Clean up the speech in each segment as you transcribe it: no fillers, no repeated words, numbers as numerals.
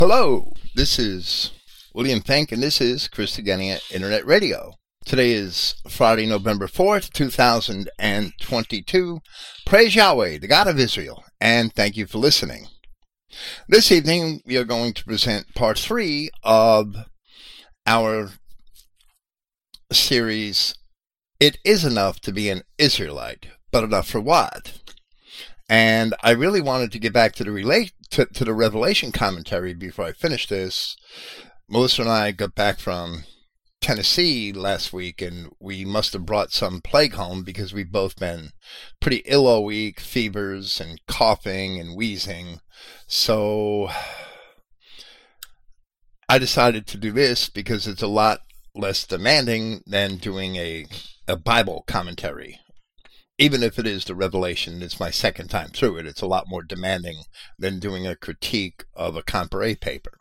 Hello, this is William Fink, and this is Christogenea Internet Radio. Today is Friday, November 4th, 2022. Praise Yahweh, the God of Israel, and thank you for listening. This evening, we are going to present part 3 of our series, It Is Enough to Be an Israelite, but enough for what? And I really wanted to get back to the Revelation commentary before I finish this. Melissa and I got back from Tennessee last week, and we must have brought some plague home because we've both been pretty ill all week, fevers and coughing and wheezing. So I decided to do this because it's a lot less demanding than doing a Bible commentary. Even if it is the Revelation, it's my second time through it. It's a lot more demanding than doing a critique of a Compare paper.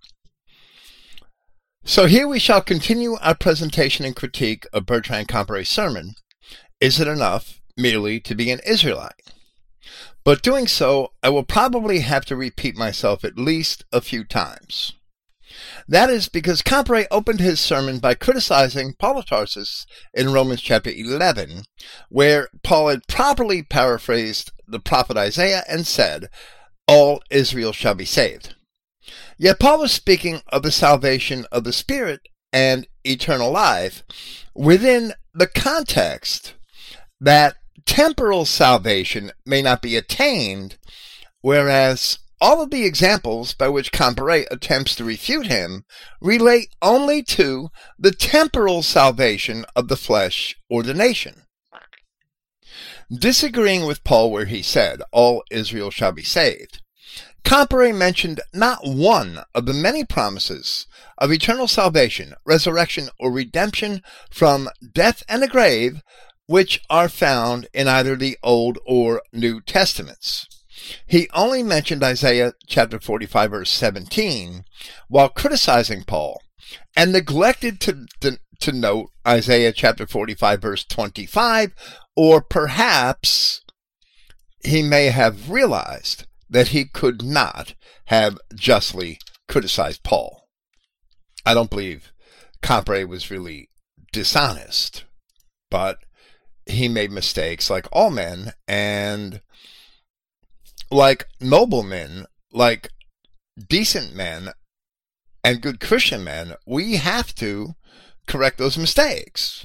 So here we shall continue our presentation and critique of Bertrand Compare's sermon, Is It Enough Merely to Be an Israelite? But doing so, I will probably have to repeat myself at least a few times. That is because Compare opened his sermon by criticizing Paul of Tarsus in Romans chapter 11, where Paul had properly paraphrased the prophet Isaiah and said, all Israel shall be saved. Yet Paul was speaking of the salvation of the Spirit and eternal life within the context that temporal salvation may not be attained, whereas all of the examples by which Compare attempts to refute him relate only to the temporal salvation of the flesh or the nation. Disagreeing with Paul where he said, all Israel shall be saved, Compare mentioned not one of the many promises of eternal salvation, resurrection, or redemption from death and the grave, which are found in either the Old or New Testaments. He only mentioned Isaiah chapter 45 verse 17 while criticizing Paul, and neglected to note Isaiah chapter 45 verse 25, or perhaps he may have realized that he could not have justly criticized Paul. I don't believe Compare was really dishonest, but he made mistakes like all men, and like noblemen, like decent men, and good Christian men, we have to correct those mistakes.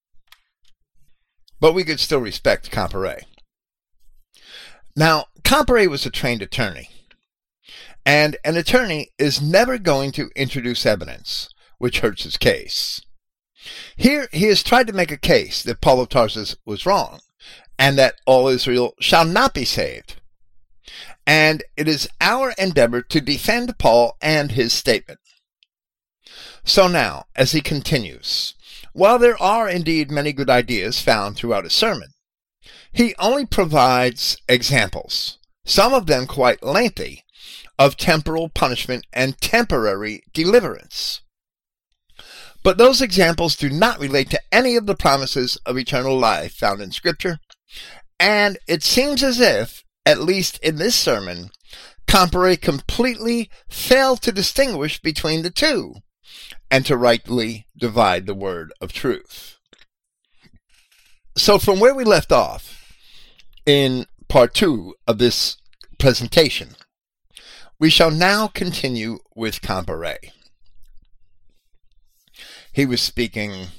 But we could still respect Compare. Now, Compare was a trained attorney, and an attorney is never going to introduce evidence which hurts his case. Here, he has tried to make a case that Paul of Tarsus was wrong, and that all Israel shall not be saved. And it is our endeavor to defend Paul and his statement. So now, as he continues, while there are indeed many good ideas found throughout his sermon, he only provides examples, some of them quite lengthy, of temporal punishment and temporary deliverance. But those examples do not relate to any of the promises of eternal life found in Scripture, and it seems as if, at least in this sermon, Compare completely failed to distinguish between the two and to rightly divide the word of truth. So from where we left off in part 2 of this presentation, we shall now continue with Compare. He was speaking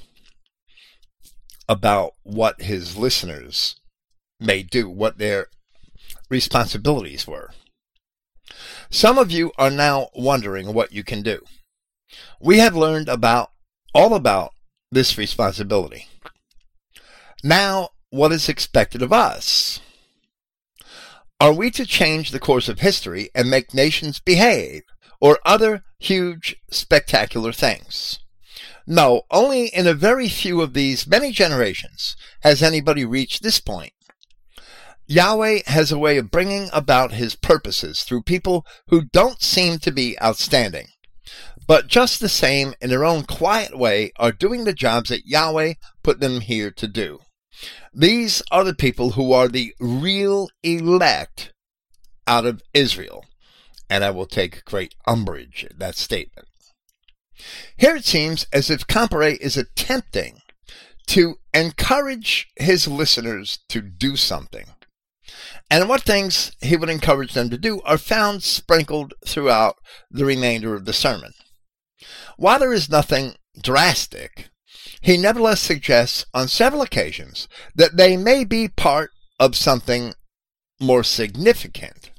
about what his listeners may do, what their responsibilities were. Some of you are now wondering what you can do. We have learned all about this responsibility. Now, what is expected of us? Are we to change the course of history and make nations behave, or other huge, spectacular things? No, only in a very few of these many generations has anybody reached this point. Yahweh has a way of bringing about his purposes through people who don't seem to be outstanding, but just the same in their own quiet way are doing the jobs that Yahweh put them here to do. These are the people who are the real elect out of Israel, and I will take great umbrage at that statement. Here it seems as if Comparet is attempting to encourage his listeners to do something. And what things he would encourage them to do are found sprinkled throughout the remainder of the sermon. While there is nothing drastic, he nevertheless suggests on several occasions that they may be part of something more significant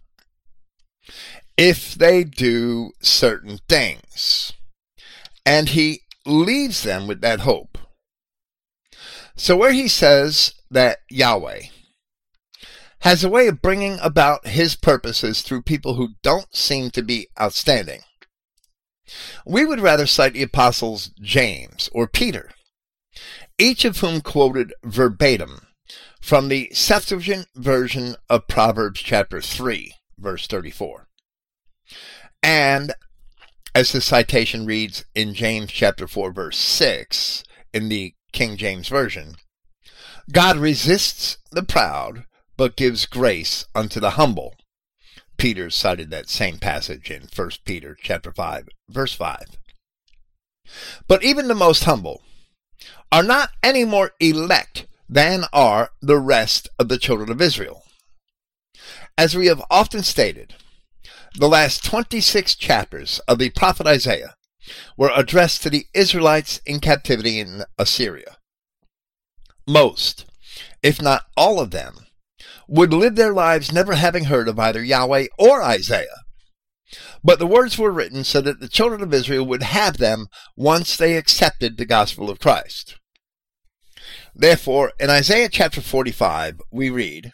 if they do certain things. And he leaves them with that hope. So where he says that Yahweh has a way of bringing about his purposes through people who don't seem to be outstanding, we would rather cite the apostles James or Peter, each of whom quoted verbatim from the Septuagint version of Proverbs chapter 3, verse 34. And as the citation reads in James chapter 4, verse 6, in the King James Version, God resists the proud, but gives grace unto the humble. Peter cited that same passage in 1 Peter chapter 5, verse 5. But even the most humble are not any more elect than are the rest of the children of Israel. As we have often stated, the last 26 chapters of the prophet Isaiah were addressed to the Israelites in captivity in Assyria. Most, if not all of them, would live their lives never having heard of either Yahweh or Isaiah. But the words were written so that the children of Israel would have them once they accepted the gospel of Christ. Therefore, in Isaiah chapter 45, we read,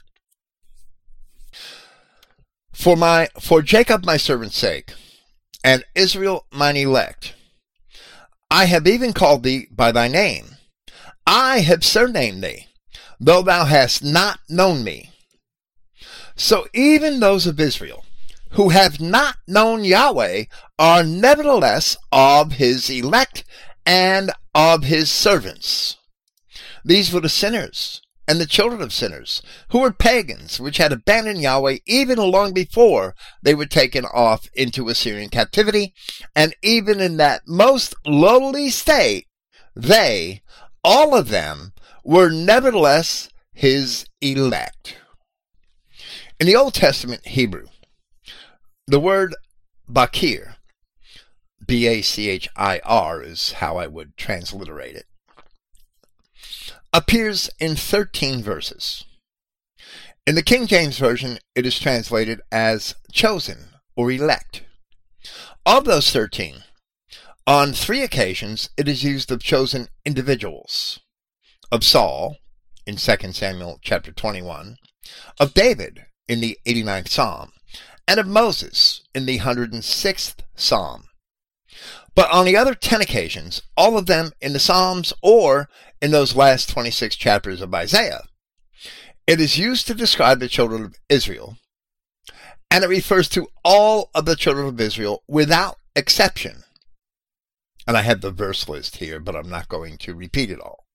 For Jacob my servant's sake, and Israel mine elect, I have even called thee by thy name. I have surnamed thee, though thou hast not known me. So even those of Israel who have not known Yahweh are nevertheless of his elect and of his servants. These were the sinners and the children of sinners, who were pagans, which had abandoned Yahweh even long before they were taken off into Assyrian captivity, and even in that most lowly state, they, all of them, were nevertheless his elect. In the Old Testament Hebrew, the word Bakir, B-A-C-H-I-R is how I would transliterate it, appears in 13 verses. In the King James Version, it is translated as chosen or elect. Of those 13, on 3 occasions it is used of chosen individuals. Of Saul, in 2 Samuel chapter 21, of David, in the 89th Psalm, and of Moses, in the 106th Psalm. But on the other 10 occasions, all of them in the Psalms or in those last 26 chapters of Isaiah, it is used to describe the children of Israel, and it refers to all of the children of Israel without exception. And I have the verse list here, but I'm not going to repeat it all.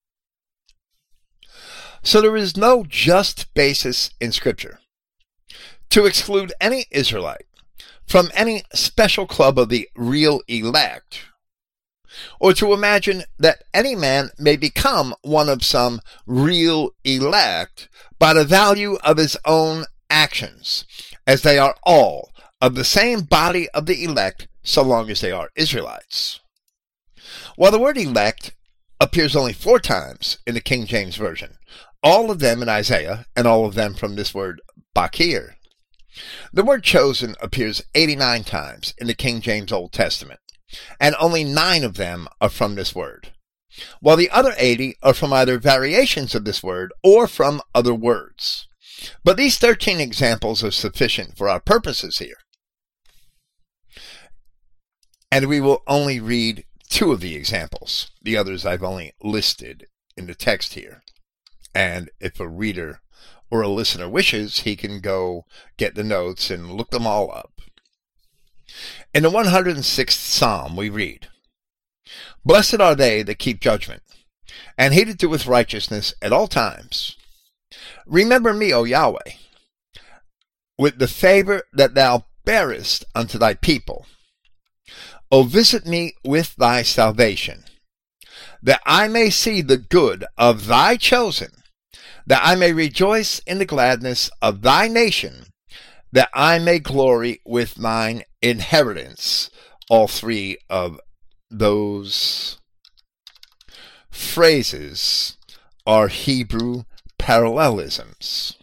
So there is no just basis in Scripture to exclude any Israelite from any special club of the real elect, or to imagine that any man may become one of some real elect by the value of his own actions, as they are all of the same body of the elect so long as they are Israelites. While the word elect appears only 4 times in the King James Version, all of them in Isaiah, and all of them from this word Bakir, the word chosen appears 89 times in the King James Old Testament, and only 9 of them are from this word, while the other 80 are from either variations of this word or from other words. But these 13 examples are sufficient for our purposes here. And we will only read 2 of the examples. The others I've only listed in the text here. And if a reader or a listener wishes, he can go get the notes and look them all up. In the 106th Psalm, we read, Blessed are they that keep judgment, and he that doeth righteousness at all times. Remember me, O Yahweh, with the favor that thou bearest unto thy people. O visit me with thy salvation, that I may see the good of thy chosen, that I may rejoice in the gladness of thy nation, that I may glory with mine inheritance. All three of those phrases are Hebrew parallelisms.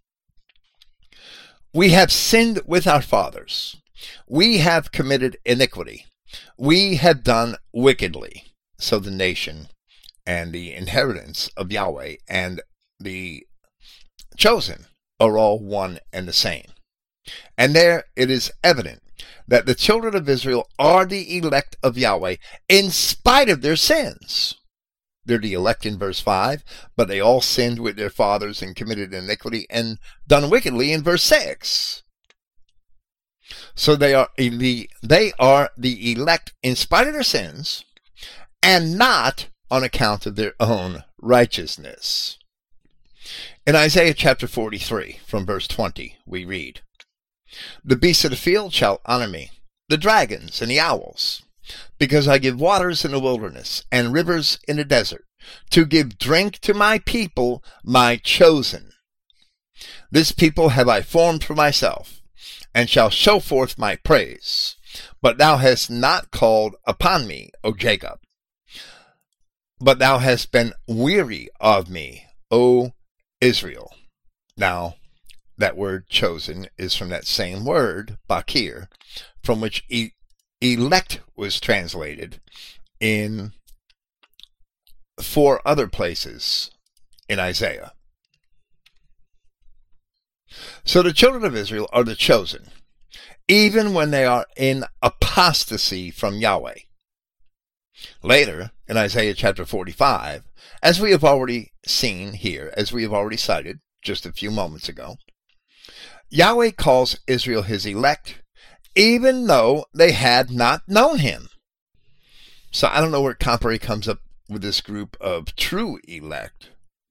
We have sinned with our fathers. We have committed iniquity. We have done wickedly. So the nation and the inheritance of Yahweh and the chosen are all one and the same. And there it is evident that the children of Israel are the elect of Yahweh in spite of their sins. They're the elect in verse 5, but they all sinned with their fathers and committed iniquity and done wickedly in verse 6. So they are the elect in spite of their sins and not on account of their own righteousness. In Isaiah chapter 43, from verse 20, we read, The beasts of the field shall honor me, the dragons and the owls, because I give waters in the wilderness and rivers in the desert, to give drink to my people, my chosen. This people have I formed for myself, and shall show forth my praise. But thou hast not called upon me, O Jacob. But thou hast been weary of me, O Israel. Now, that word chosen is from that same word, bakir, from which elect was translated in 4 other places in Isaiah. So the children of Israel are the chosen, even when they are in apostasy from Yahweh. Later, in Isaiah chapter 45, as we have already seen here, as we have already cited just a few moments ago, Yahweh calls Israel his elect, even though they had not known him. So I don't know where Compere comes up with this group of true elect.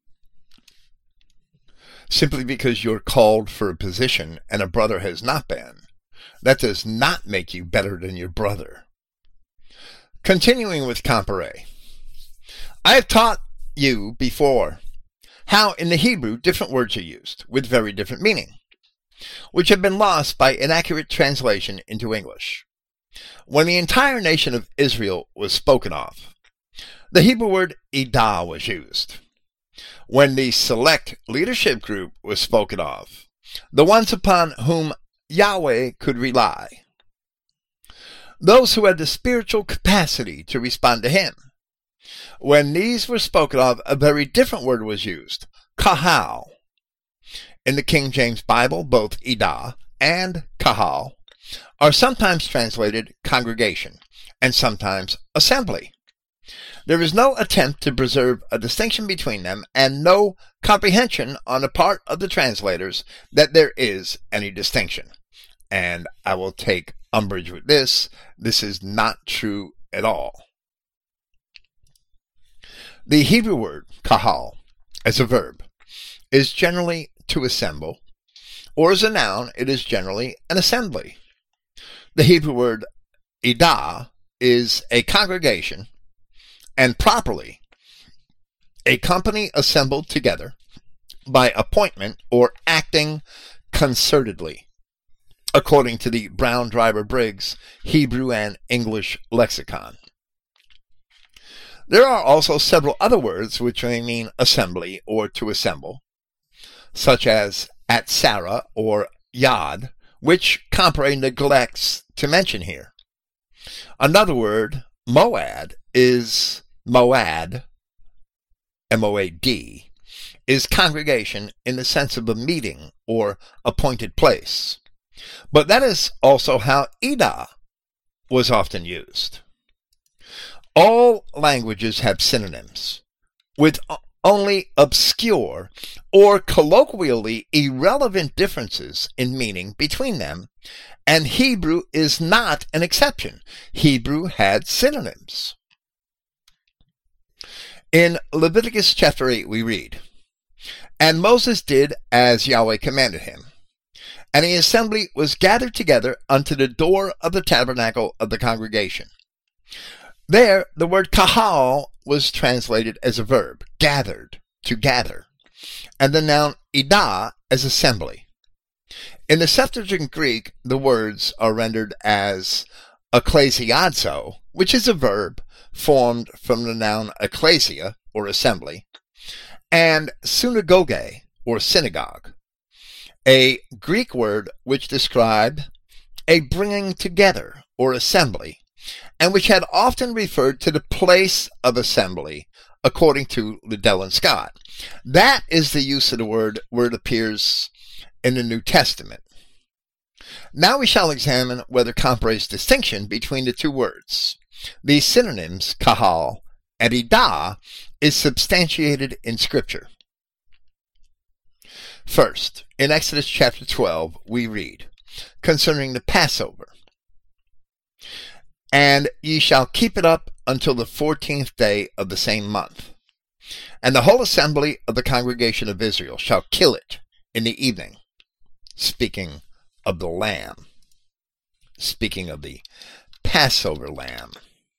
Simply because you're called for a position and a brother has not been, that does not make you better than your brother. Continuing with Compere, I have taught you before how in the Hebrew different words are used with very different meaning, which have been lost by inaccurate translation into English. When the entire nation of Israel was spoken of, the Hebrew word Edah was used. When the select leadership group was spoken of, the ones upon whom Yahweh could rely, those who had the spiritual capacity to respond to him, when these were spoken of, a very different word was used, kahal. In the King James Bible, both Edah and kahal are sometimes translated congregation and sometimes assembly. There is no attempt to preserve a distinction between them and no comprehension on the part of the translators that there is any distinction. And I will take umbrage with this. This is not true at all. The Hebrew word kahal as a verb is generally to assemble, or as a noun it is generally an assembly. The Hebrew word Edah is a congregation, and properly a company assembled together by appointment or acting concertedly, according to the Brown Driver Briggs Hebrew and English lexicon. There are also several other words which may mean assembly or to assemble, such as atzara or yad, which Compere neglects to mention here. Another word, moad, is moad, M-O-A-D, is congregation in the sense of a meeting or appointed place. But that is also how Edah was often used. All languages have synonyms, with only obscure or colloquially irrelevant differences in meaning between them, and Hebrew is not an exception. Hebrew had synonyms. In Leviticus chapter 8 we read, And Moses did as Yahweh commanded him, And the assembly was gathered together unto the door of the tabernacle of the congregation. There, the word kahal was translated as a verb, gathered, to gather, and the noun idah as assembly. In the Septuagint Greek, the words are rendered as ecclesiazo, which is a verb formed from the noun ecclesia, or assembly, and synagoge, or synagogue, a Greek word which described a bringing together, or assembly, and which had often referred to the place of assembly, according to Liddell and Scott. That is the use of the word where it appears in the New Testament. Now we shall examine whether Compare's distinction between the two words, these synonyms, kahal and idah, is substantiated in Scripture. First, in Exodus chapter 12, we read, concerning the Passover, and ye shall keep it up until the 14th day of the same month. And the whole assembly of the congregation of Israel shall kill it in the evening. Speaking of the lamb. Speaking of the Passover lamb.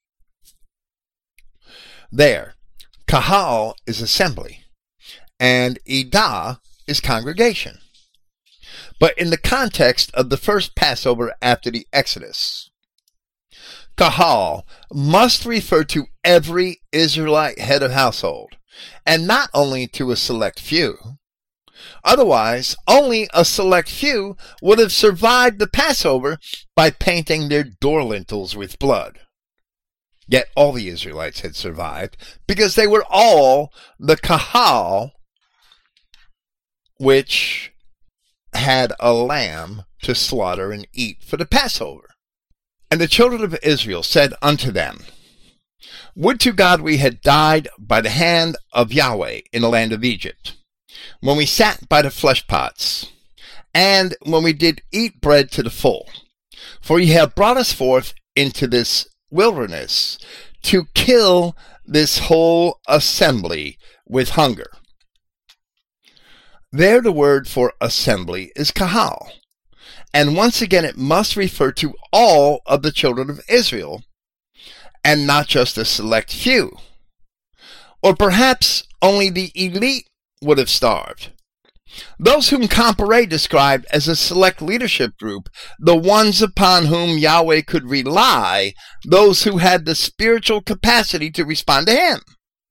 There, kahal is assembly, and idah is congregation. But in the context of the first Passover after the Exodus, kahal must refer to every Israelite head of household, and not only to a select few. Otherwise, only a select few would have survived the Passover by painting their door lintels with blood. Yet all the Israelites had survived because they were all the kahal, which had a lamb to slaughter and eat for the Passover. And the children of Israel said unto them, Would to God we had died by the hand of Yahweh in the land of Egypt, when we sat by the flesh pots, and when we did eat bread to the full. For ye have brought us forth into this wilderness to kill this whole assembly with hunger. There the word for assembly is kahal. And once again, it must refer to all of the children of Israel, and not just a select few. Or perhaps only the elite would have starved. Those whom Compare described as a select leadership group, the ones upon whom Yahweh could rely, those who had the spiritual capacity to respond to him.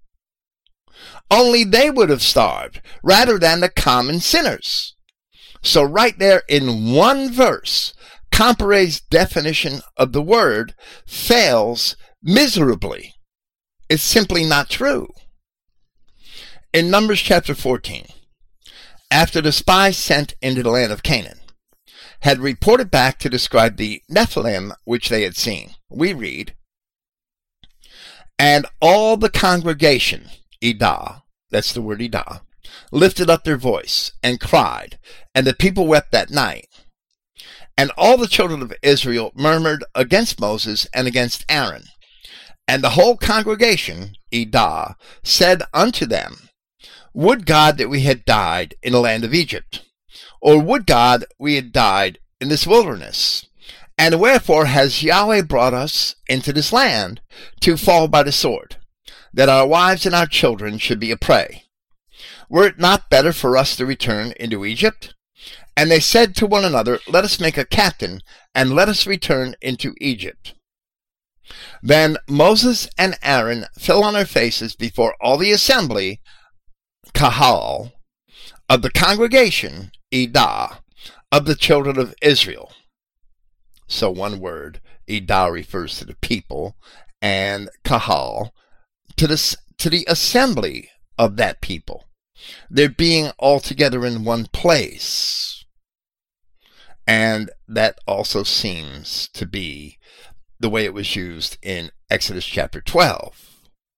Only they would have starved, rather than the common sinners. So right there in one verse, Compare's definition of the word fails miserably. It's simply not true. In Numbers chapter 14, after the spies sent into the land of Canaan had reported back to describe the Nephilim which they had seen, we read, And all the congregation, idah, that's the word idah, lifted up their voice and cried, and the people wept that night. And all the children of Israel murmured against Moses and against Aaron. And the whole congregation, idah, said unto them, Would God that we had died in the land of Egypt, or would God we had died in this wilderness? And wherefore has Yahweh brought us into this land to fall by the sword, that our wives and our children should be a prey? Were it not better for us to return into Egypt? And they said to one another, Let us make a captain, and let us return into Egypt. Then Moses and Aaron fell on their faces before all the assembly, kahal, of the congregation, idah, of the children of Israel. So one word, idah, refers to the people, and kahal, to the assembly of that people. They're being all together in one place. And that also seems to be the way it was used in Exodus chapter 12.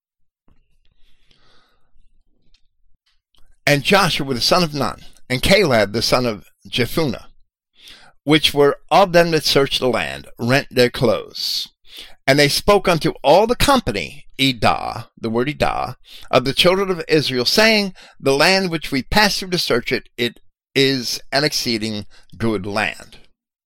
And Joshua the son of Nun, and Caleb the son of Jephunneh, which were of them that searched the land, rent their clothes. And they spoke unto all the company, idah, the word idah, of the children of Israel, saying, The land which we passed through to search it, it is an exceeding good land.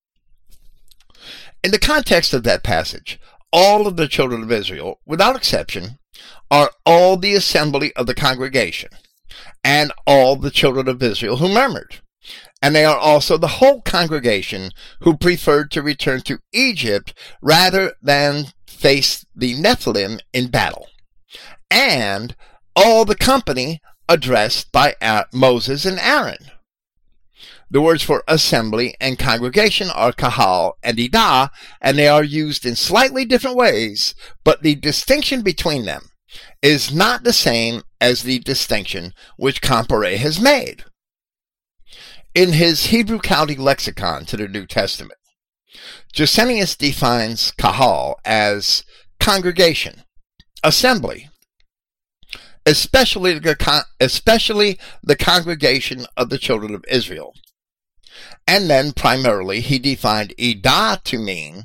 In the context of that passage, all of the children of Israel, without exception, are all the assembly of the congregation, and all the children of Israel who murmured. And they are also the whole congregation who preferred to return to Egypt rather than face the Nephilim in battle. And all the company addressed by Moses and Aaron. The words for assembly and congregation are kahal and idah, and they are used in slightly different ways, but the distinction between them is not the same as the distinction which Comparet has made. In his Hebrew County Lexicon to the New Testament, Gesenius defines kahal as congregation, assembly, especially the congregation of the children of Israel. And then primarily he defined idah to mean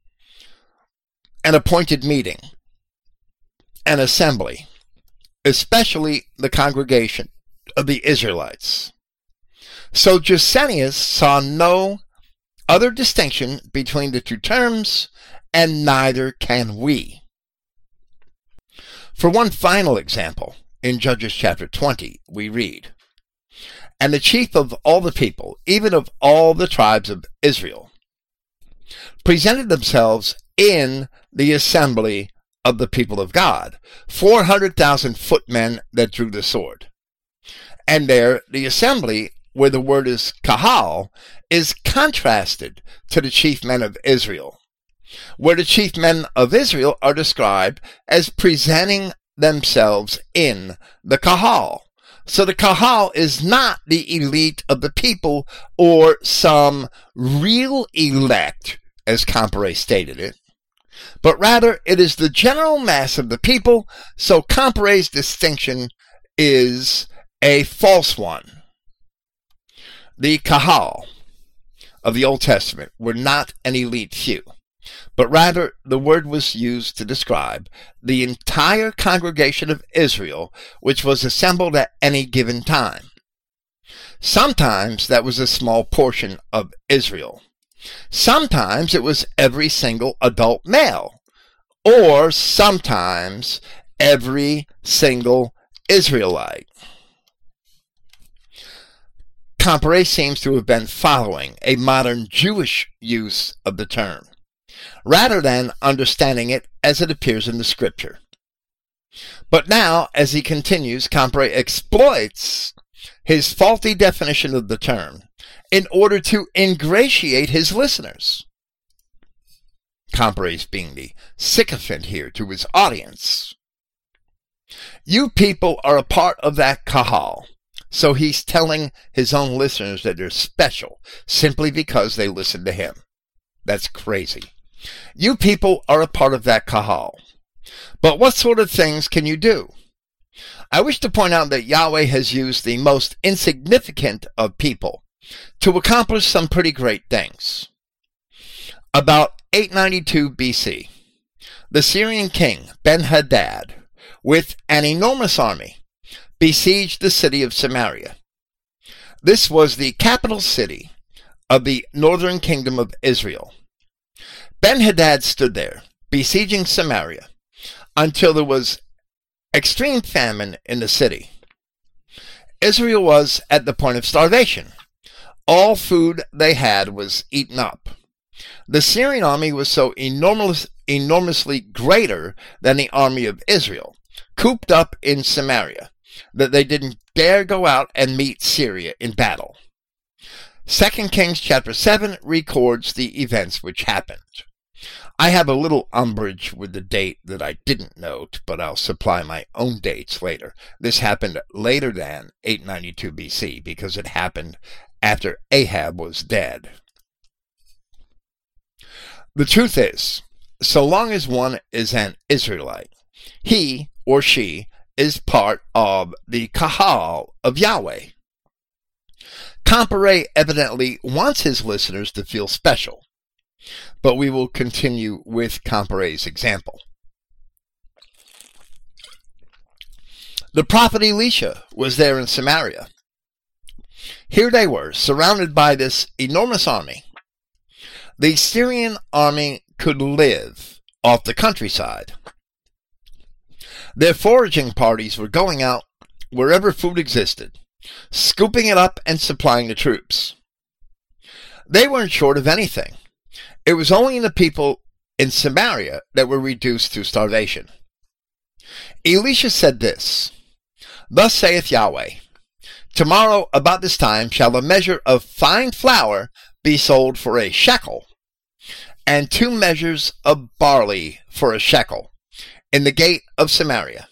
an appointed meeting, an assembly, especially the congregation of the Israelites. So Gesenius saw no other distinction between the two terms, and neither can we. For one final example, in Judges chapter 20, we read, "And the chief of all the people, even of all the tribes of Israel, presented themselves in the assembly of the people of God, 400,000 footmen that drew the sword." And there, the assembly, where the word is kahal, is contrasted to the chief men of Israel, where the chief men of Israel are described as presenting themselves in the kahal. So the kahal is not the elite of the people or some real elect, as Comparet stated it, but rather it is the general mass of the people, so Comparet's distinction is a false one. The kahal of the Old Testament were not an elite few, but rather the word was used to describe the entire congregation of Israel, which was assembled at any given time. Sometimes that was a small portion of Israel. Sometimes it was every single adult male, or sometimes every single Israelite. Comparet seems to have been following a modern Jewish use of the term, rather than understanding it as it appears in the scripture. But now, as he continues, Comparet exploits his faulty definition of the term in order to ingratiate his listeners. Comparet's being the sycophant here to his audience. You people are a part of that kahal. So he's telling his own listeners that they're special simply because they listen to him. That's crazy. You people are a part of that kahal. But what sort of things can you do? I wish to point out that Yahweh has used the most insignificant of people to accomplish some pretty great things. About 892 BC, the Syrian king Ben-Hadad, with an enormous army, besieged the city of Samaria. This was the capital city of the northern kingdom of Israel. Ben-Hadad stood there, besieging Samaria, until there was extreme famine in the city. Israel was at the point of starvation. All food they had was eaten up. The Syrian army was so enormously greater than the army of Israel, cooped up in Samaria, that they didn't dare go out and meet Syria in battle. 2 Kings chapter 7 records the events which happened. I have a little umbrage with the date that I didn't note, but I'll supply my own dates later. This happened later than 892 BC because it happened after Ahab was dead. The truth is, so long as one is an Israelite, he or she is part of the kahal of Yahweh. Comparet evidently wants his listeners to feel special, but we will continue with Comparet's example. The prophet Elisha was there in Samaria. Here they were, surrounded by this enormous army. The Syrian army could live off the countryside. Their foraging parties were going out wherever food existed, scooping it up and supplying the troops. They weren't short of anything. It was only the people in Samaria that were reduced to starvation. Elisha said this, "Thus saith Yahweh, tomorrow about this time shall a measure of fine flour be sold for a shekel, and 2 measures of barley for a shekel, in the gate of Samaria."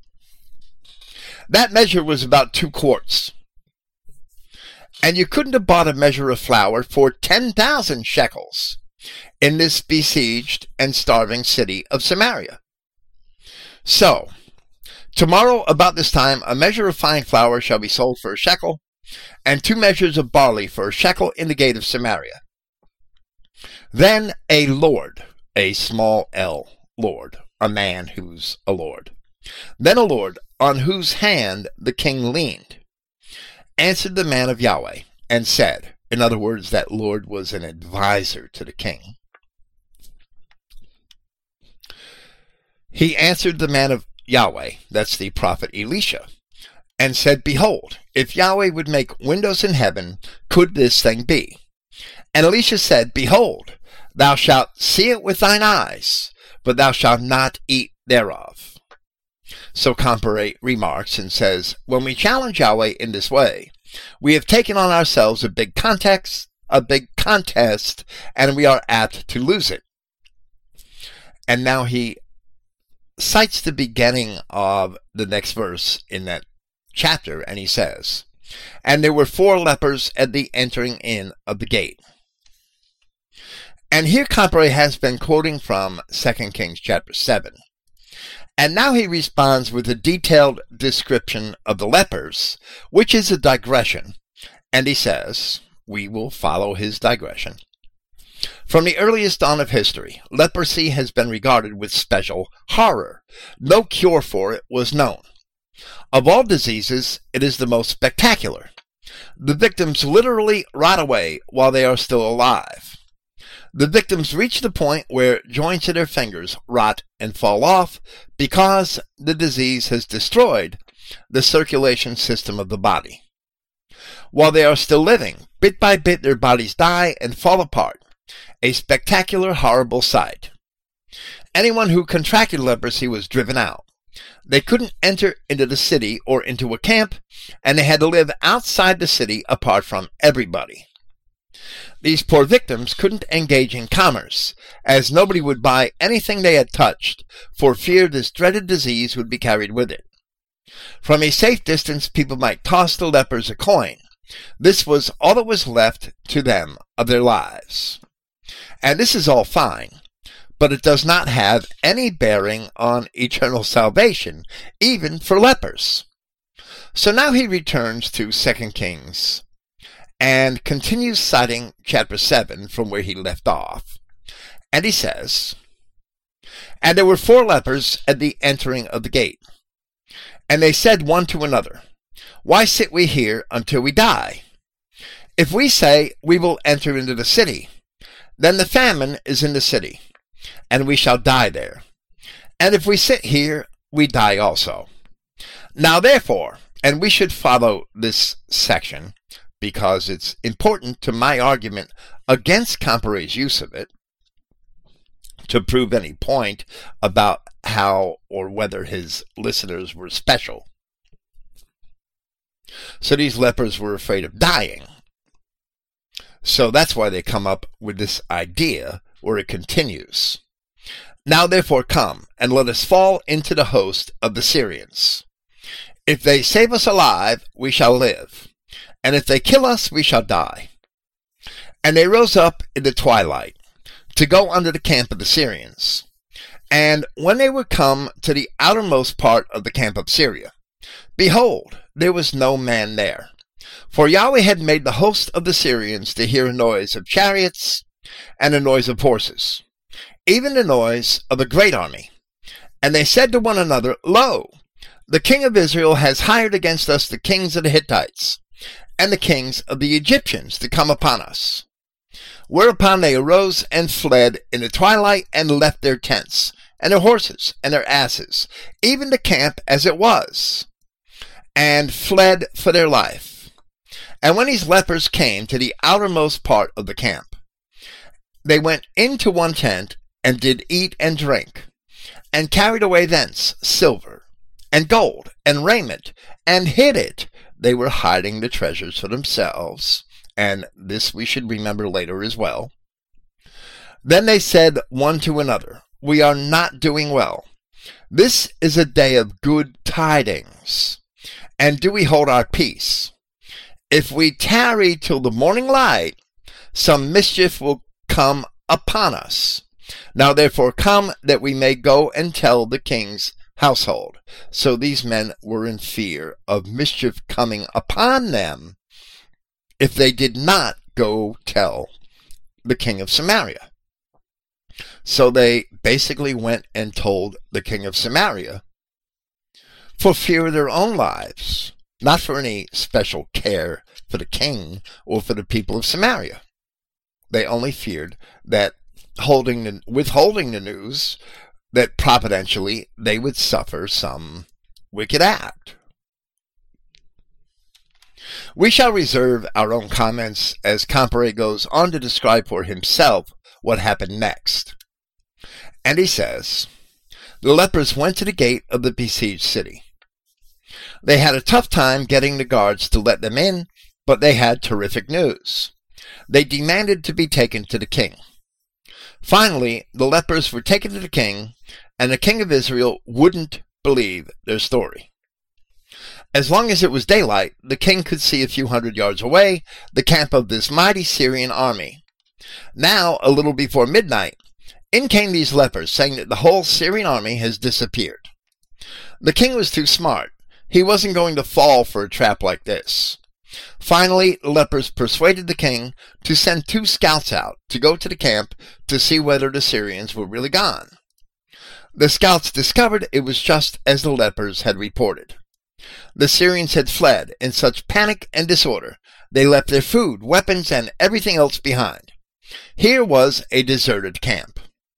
That measure was about 2 quarts. And you couldn't have bought a measure of flour for 10,000 shekels in this besieged and starving city of Samaria. So, tomorrow about this time a measure of fine flour shall be sold for a shekel, and 2 measures of barley for a shekel in the gate of Samaria. Then a lord, a small L, lord, a man who's a lord. Then a lord, on whose hand the king leaned, answered the man of Yahweh, and said, in other words, that lord was an advisor to the king. He answered the man of Yahweh, that's the prophet Elisha, and said, "Behold, if Yahweh would make windows in heaven, could this thing be?" And Elisha said, "Behold, thou shalt see it with thine eyes, but thou shalt not eat thereof." So Compare remarks and says, when we challenge Yahweh in this way, we have taken on ourselves a big contest, and we are apt to lose it. And now he cites the beginning of the next verse in that chapter, and he says, "And there were 4 lepers at the entering in of the gate." And here Compare has been quoting from 2 Kings chapter 7. And now he responds with a detailed description of the lepers, which is a digression. And he says, we will follow his digression. From the earliest dawn of history, leprosy has been regarded with special horror. No cure for it was known. Of all diseases, it is the most spectacular. The victims literally rot away while they are still alive. The victims reach the point where joints of their fingers rot and fall off because the disease has destroyed the circulation system of the body. While they are still living, bit by bit their bodies die and fall apart. A spectacular, horrible sight. Anyone who contracted leprosy was driven out. They couldn't enter into the city or into a camp, and they had to live outside the city apart from everybody. These poor victims couldn't engage in commerce, as nobody would buy anything they had touched, for fear this dreaded disease would be carried with it. From a safe distance, people might toss the lepers a coin. This was all that was left to them of their lives. And this is all fine, but it does not have any bearing on eternal salvation, even for lepers. So now he returns to 2 Kings and continues citing chapter 7 from where he left off. And he says, "And there were 4 lepers at the entering of the gate. And they said one to another, Why sit we here until we die? If we say, We will enter into the city, then the famine is in the city, and we shall die there. And if we sit here, we die also. Now therefore," and we should follow this section, because it's important to my argument against Compare's use of it, to prove any point about how or whether his listeners were special. So these lepers were afraid of dying. So that's why they come up with this idea where it continues. "Now therefore come, and let us fall into the host of the Syrians. If they save us alive, we shall live. And if they kill us, we shall die." And they rose up in the twilight to go under the camp of the Syrians. And when they were come to the outermost part of the camp of Syria, behold, there was no man there. For Yahweh had made the host of the Syrians to hear a noise of chariots and a noise of horses, even the noise of a great army. And they said to one another, "Lo, the king of Israel has hired against us the kings of the Hittites, and the kings of the Egyptians to come upon us. Whereupon they arose and fled in the twilight, and left their tents, and their horses, and their asses, even the camp as it was, and fled for their life. And when these lepers came to the outermost part of the camp, they went into one tent, and did eat and drink, and carried away thence silver, and gold, and raiment, and hid it. They were hiding the treasures for themselves, and this we should remember later as well. Then they said one to another, We are not doing well. This is a day of good tidings, and do we hold our peace? If we tarry till the morning light, some mischief will come upon us. Now therefore come, that we may go and tell the king's household. So these men were in fear of mischief coming upon them if they did not go tell the king of Samaria. So they basically went and told the king of Samaria for fear of their own lives, not for any special care for the king or for the people of Samaria. They only feared that withholding the news, that providentially they would suffer some wicked act. We shall reserve our own comments as Comparet goes on to describe for himself what happened next. And he says, The lepers went to the gate of the besieged city. They had a tough time getting the guards to let them in, but they had terrific news. They demanded to be taken to the king. Finally, the lepers were taken to the king, and the king of Israel wouldn't believe their story. As long as it was daylight, the king could see a few hundred yards away the camp of this mighty Syrian army. Now, a little before midnight, in came these lepers, saying that the whole Syrian army has disappeared. The king was too smart. He wasn't going to fall for a trap like this. Finally, the lepers persuaded the king to send 2 scouts out to go to the camp to see whether the Syrians were really gone. The scouts discovered it was just as the lepers had reported. The Syrians had fled in such panic and disorder, they left their food, weapons, and everything else behind. Here was a deserted camp.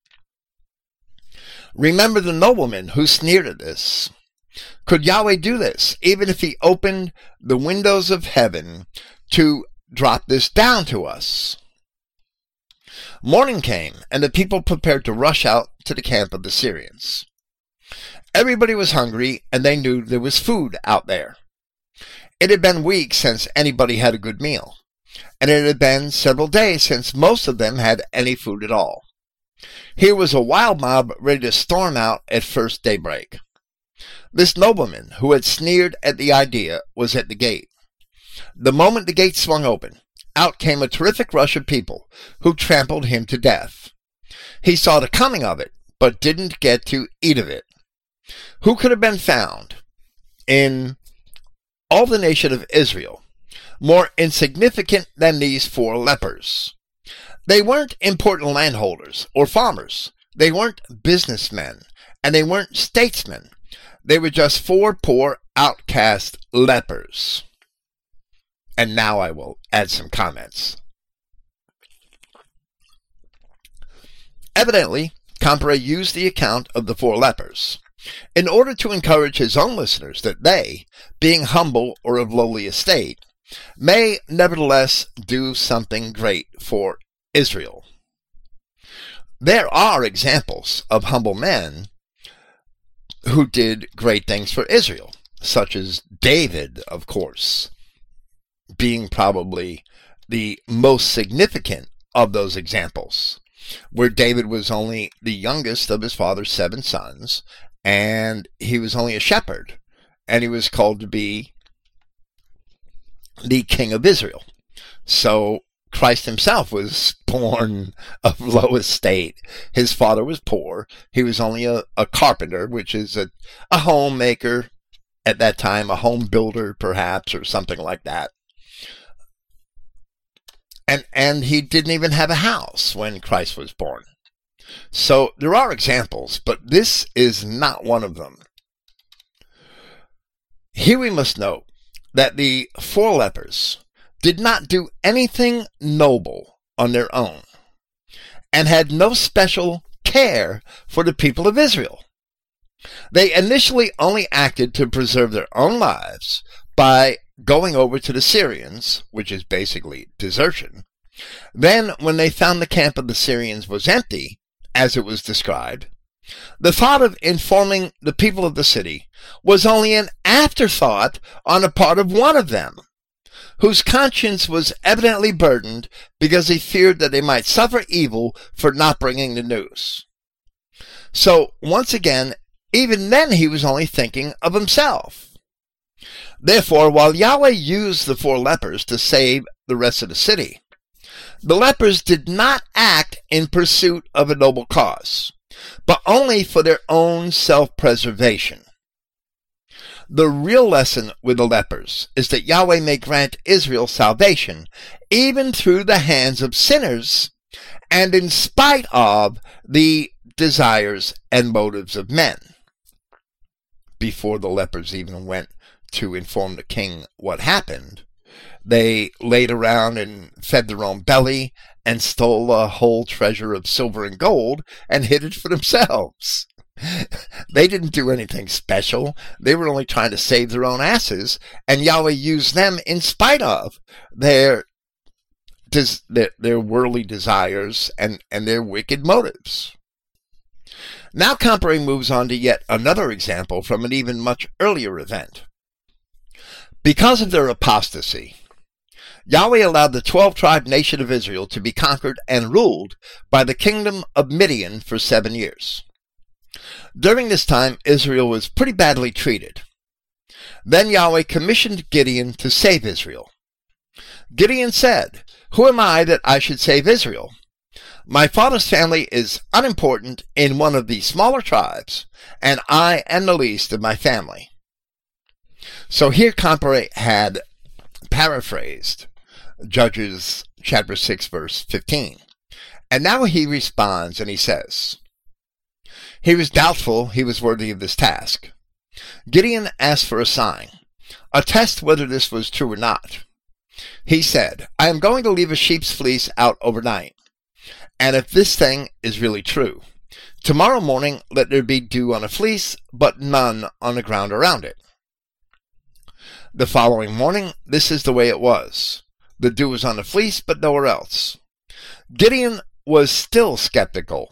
Remember the nobleman who sneered at this. Could Yahweh do this, even if he opened the windows of heaven to drop this down to us? Morning came, and the people prepared to rush out to the camp of the Syrians. Everybody was hungry, and they knew there was food out there. It had been weeks since anybody had a good meal, and it had been several days since most of them had any food at all. Here was a wild mob ready to storm out at first daybreak. This nobleman, who had sneered at the idea, was at the gate. The moment the gate swung open, out came a terrific rush of people, who trampled him to death. He saw the coming of it, but didn't get to eat of it. Who could have been found in all the nation of Israel more insignificant than these 4 lepers? They weren't important landholders or farmers. They weren't businessmen, and they weren't statesmen. They were just 4 poor, outcast lepers. And now I will add some comments. Evidently, Comparet used the account of the 4 lepers in order to encourage his own listeners that they, being humble or of lowly estate, may nevertheless do something great for Israel. There are examples of humble men who did great things for Israel, such as David, of course, being probably the most significant of those examples, where David was only the youngest of his father's 7 sons, and he was only a shepherd, and he was called to be the king of Israel. So Christ himself was born of low estate. His father was poor. He was only a carpenter, which is a homemaker at that time, a home builder perhaps, or something like that. And he didn't even have a house when Christ was born. So there are examples, but this is not one of them. Here we must note that the four lepers did not do anything noble on their own and had no special care for the people of Israel. They initially only acted to preserve their own lives by going over to the Syrians, which is basically desertion. Then, when they found the camp of the Syrians was empty, as it was described, the thought of informing the people of the city was only an afterthought on the part of one of them, whose conscience was evidently burdened because he feared that they might suffer evil for not bringing the news. So, once again, even then he was only thinking of himself. Therefore, while Yahweh used the four lepers to save the rest of the city, the lepers did not act in pursuit of a noble cause, but only for their own self-preservation. The real lesson with the lepers is that Yahweh may grant Israel salvation even through the hands of sinners and in spite of the desires and motives of men. Before the lepers even went to inform the king what happened, they laid around and fed their own belly and stole a whole treasure of silver and gold and hid it for themselves. They didn't do anything special. They were only trying to save their own asses, and Yahweh used them in spite of their worldly desires and their wicked motives. Now Comparet moves on to yet another example from an even much earlier event. Because of their apostasy, Yahweh allowed the 12-tribe nation of Israel to be conquered and ruled by the kingdom of Midian for 7 years. During this time, Israel was pretty badly treated. Then Yahweh commissioned Gideon to save Israel. Gideon said, "Who am I that I should save Israel? My father's family is unimportant in one of the smaller tribes, and I am the least of my family." So here Comparet had paraphrased Judges chapter 6, verse 15. And now he responds and he says, he was doubtful he was worthy of this task. Gideon asked for a sign, a test whether this was true or not. He said, "I am going to leave a sheep's fleece out overnight. And if this thing is really true, tomorrow morning let there be dew on a fleece, but none on the ground around it." The following morning, this is the way it was. The dew was on the fleece, but nowhere else. Gideon was still skeptical.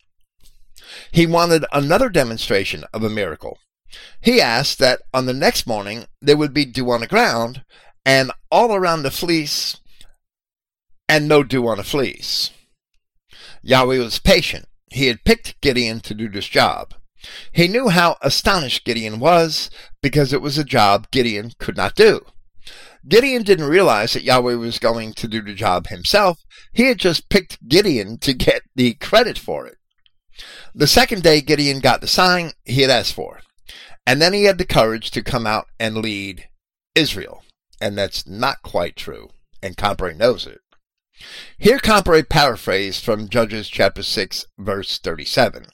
He wanted another demonstration of a miracle. He asked that on the next morning there would be dew on the ground and all around the fleece, and no dew on the fleece. Yahweh was patient. He had picked Gideon to do this job. He knew how astonished Gideon was because it was a job Gideon could not do. Gideon didn't realize that Yahweh was going to do the job himself. He had just picked Gideon to get the credit for it. The second day Gideon got the sign he had asked for, and then he had the courage to come out and lead Israel. And that's not quite true, and Comparet knows it. Here Comparet paraphrased from Judges chapter 6, verse 37,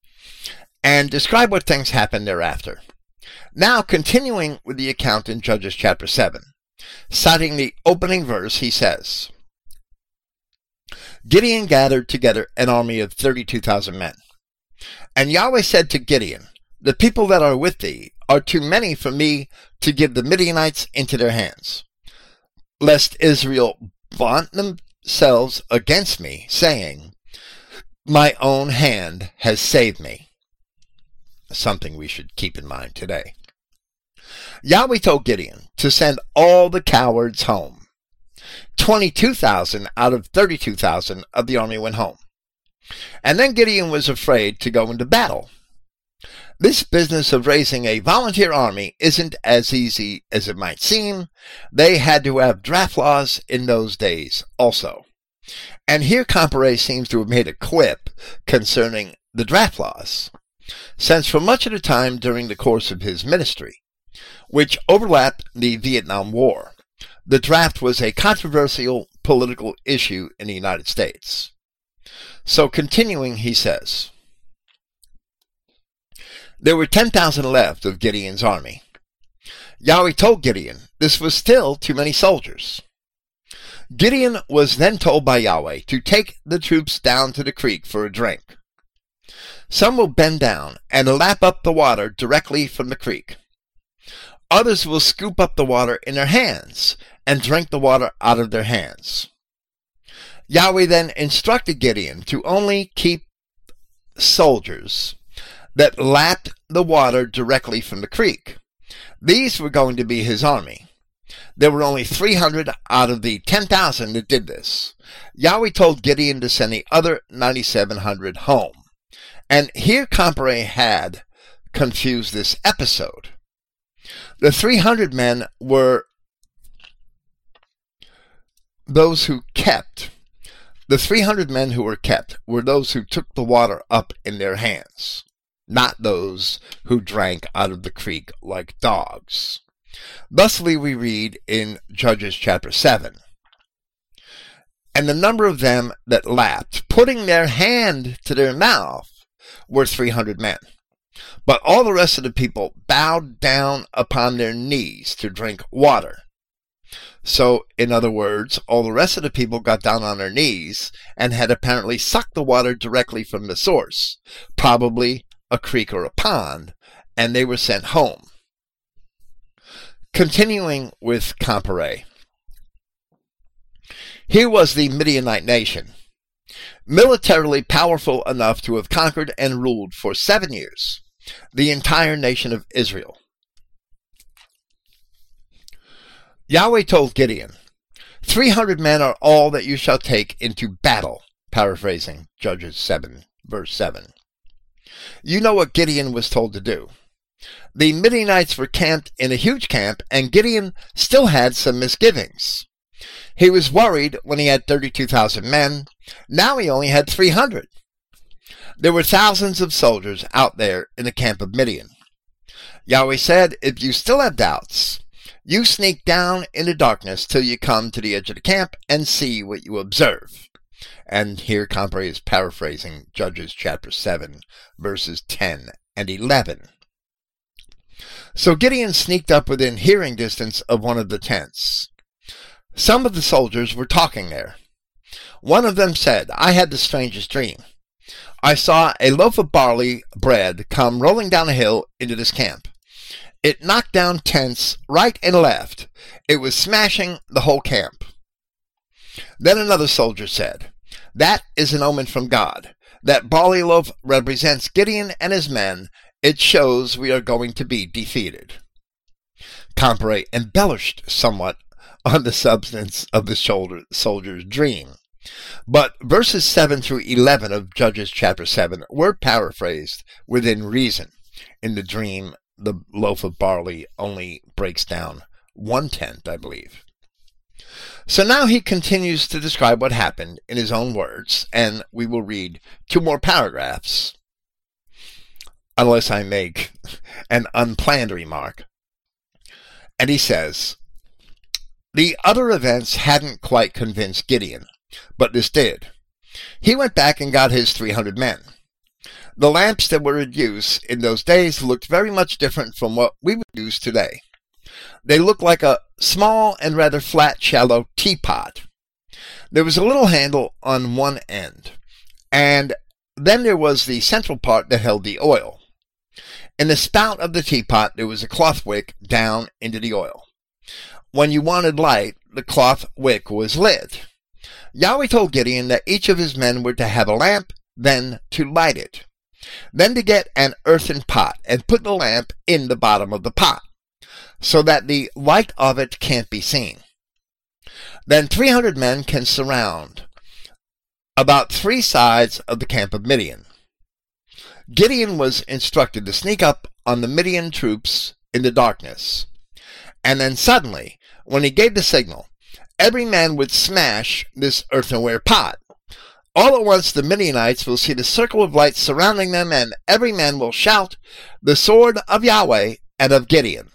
and describe what things happened thereafter. Now, continuing with the account in Judges chapter 7, citing the opening verse, he says, "Gideon gathered together an army of 32,000 men. And Yahweh said to Gideon, The people that are with thee are too many for me to give the Midianites into their hands, lest Israel vaunt themselves against me, saying, My own hand has saved me." Something we should keep in mind today. Yahweh told Gideon to send all the cowards home. 22,000 out of 32,000 of the army went home. And then Gideon was afraid to go into battle. This business of raising a volunteer army isn't as easy as it might seem. They had to have draft laws in those days also. And here Comparet seems to have made a quip concerning the draft laws, since for much of the time during the course of his ministry, which overlapped the Vietnam War, the draft was a controversial political issue in the United States. So continuing, he says, "There were 10,000 left of Gideon's army. Yahweh told Gideon this was still too many soldiers. Gideon was then told by Yahweh to take the troops down to the creek for a drink. Some will bend down and lap up the water directly from the creek. Others will scoop up the water in their hands and drink the water out of their hands. Yahweh then instructed Gideon to only keep soldiers that lapped the water directly from the creek. These were going to be his army. There were only 300 out of the 10,000 that did this. Yahweh told Gideon to send the other 9,700 home. And here Compare had confused this episode. The 300 men were those who kept. The 300 men who were kept were those who took the water up in their hands, not those who drank out of the creek like dogs. Thusly we read in Judges chapter 7. And the number of them that lapped, putting their hand to their mouth, were 300 men. But all the rest of the people bowed down upon their knees to drink water. So, in other words, all the rest of the people got down on their knees and had apparently sucked the water directly from the source, probably a creek or a pond, and they were sent home. Continuing with Compare. Here was the Midianite nation, militarily powerful enough to have conquered and ruled for 7 years the entire nation of Israel. Yahweh told Gideon, 300 men are all that you shall take into battle, paraphrasing Judges 7, verse 7. You know what Gideon was told to do. The Midianites were camped in a huge camp, and Gideon still had some misgivings. He was worried when he had 32,000 men. Now he only had 300. There were thousands of soldiers out there in the camp of Midian. Yahweh said, if you still have doubts, you sneak down in the darkness till you come to the edge of the camp and see what you observe. And here Compare is paraphrasing Judges chapter 7, verses 10 and 11. So Gideon sneaked up within hearing distance of one of the tents. Some of the soldiers were talking there. One of them said, I had the strangest dream. I saw a loaf of barley bread come rolling down a hill into this camp. It knocked down tents right and left. It was smashing the whole camp. Then another soldier said, that is an omen from God. That barley loaf represents Gideon and his men. It shows we are going to be defeated. Compare embellished somewhat on the substance of the soldier's dream. But verses 7 through 11 of Judges chapter 7 were paraphrased within reason. In the dream, the loaf of barley only breaks down 1/10, I believe. So now he continues to describe what happened in his own words, and we will read 2 more paragraphs, unless I make an unplanned remark. And he says, the other events hadn't quite convinced Gideon, but this did. He went back and got his 300 men. The lamps that were in use in those days looked very much different from what we would use today. They looked like a small and rather flat, shallow teapot. There was a little handle on one end, and then there was the central part that held the oil. In the spout of the teapot, there was a cloth wick down into the oil. When you wanted light, the cloth wick was lit. Yahweh told Gideon that each of his men were to have a lamp, then to light it. Then to get an earthen pot and put the lamp in the bottom of the pot, so that the light of it can't be seen. Then 300 men can surround about 3 sides of the camp of Midian. Gideon was instructed to sneak up on the Midian troops in the darkness. And then suddenly, when he gave the signal, every man would smash this earthenware pot. All at once the Midianites will see the circle of light surrounding them, and every man will shout, the sword of Yahweh and of Gideon.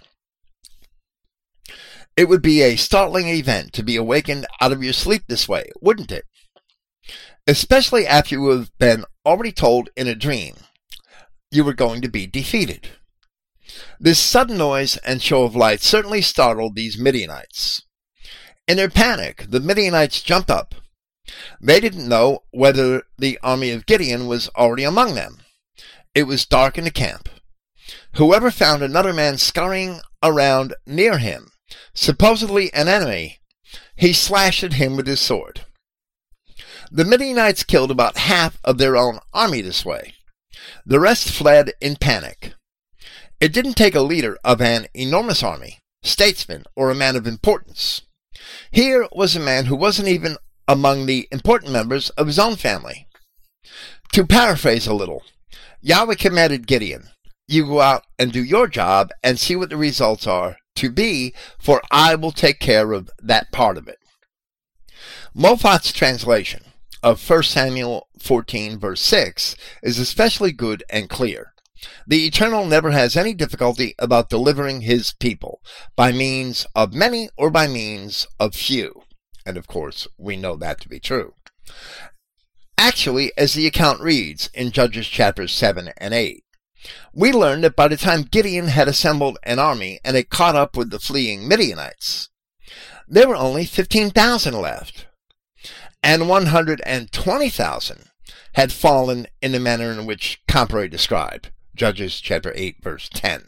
It would be a startling event to be awakened out of your sleep this way, wouldn't it? Especially after you have been already told in a dream you were going to be defeated. This sudden noise and show of light certainly startled these Midianites. In their panic, the Midianites jumped up. They didn't know whether the army of Gideon was already among them. It was dark in the camp. Whoever found another man scurrying around near him, supposedly an enemy, he slashed at him with his sword. The Midianites killed about half of their own army this way. The rest fled in panic. It didn't take a leader of an enormous army, statesman, or a man of importance. Here was a man who wasn't even among the important members of his own family. To paraphrase a little, Yahweh commanded Gideon, "You go out and do your job and see what the results are to be, for I will take care of that part of it." Moffat's translation of 1 Samuel 14 verse 6 is especially good and clear. The Eternal never has any difficulty about delivering his people, by means of many or by means of few. And of course, we know that to be true. Actually, as the account reads in Judges chapters 7 and 8, we learn that by the time Gideon had assembled an army and had caught up with the fleeing Midianites, there were only 15,000 left, and 120,000 had fallen in the manner in which Comparet described, Judges chapter 8 verse 10.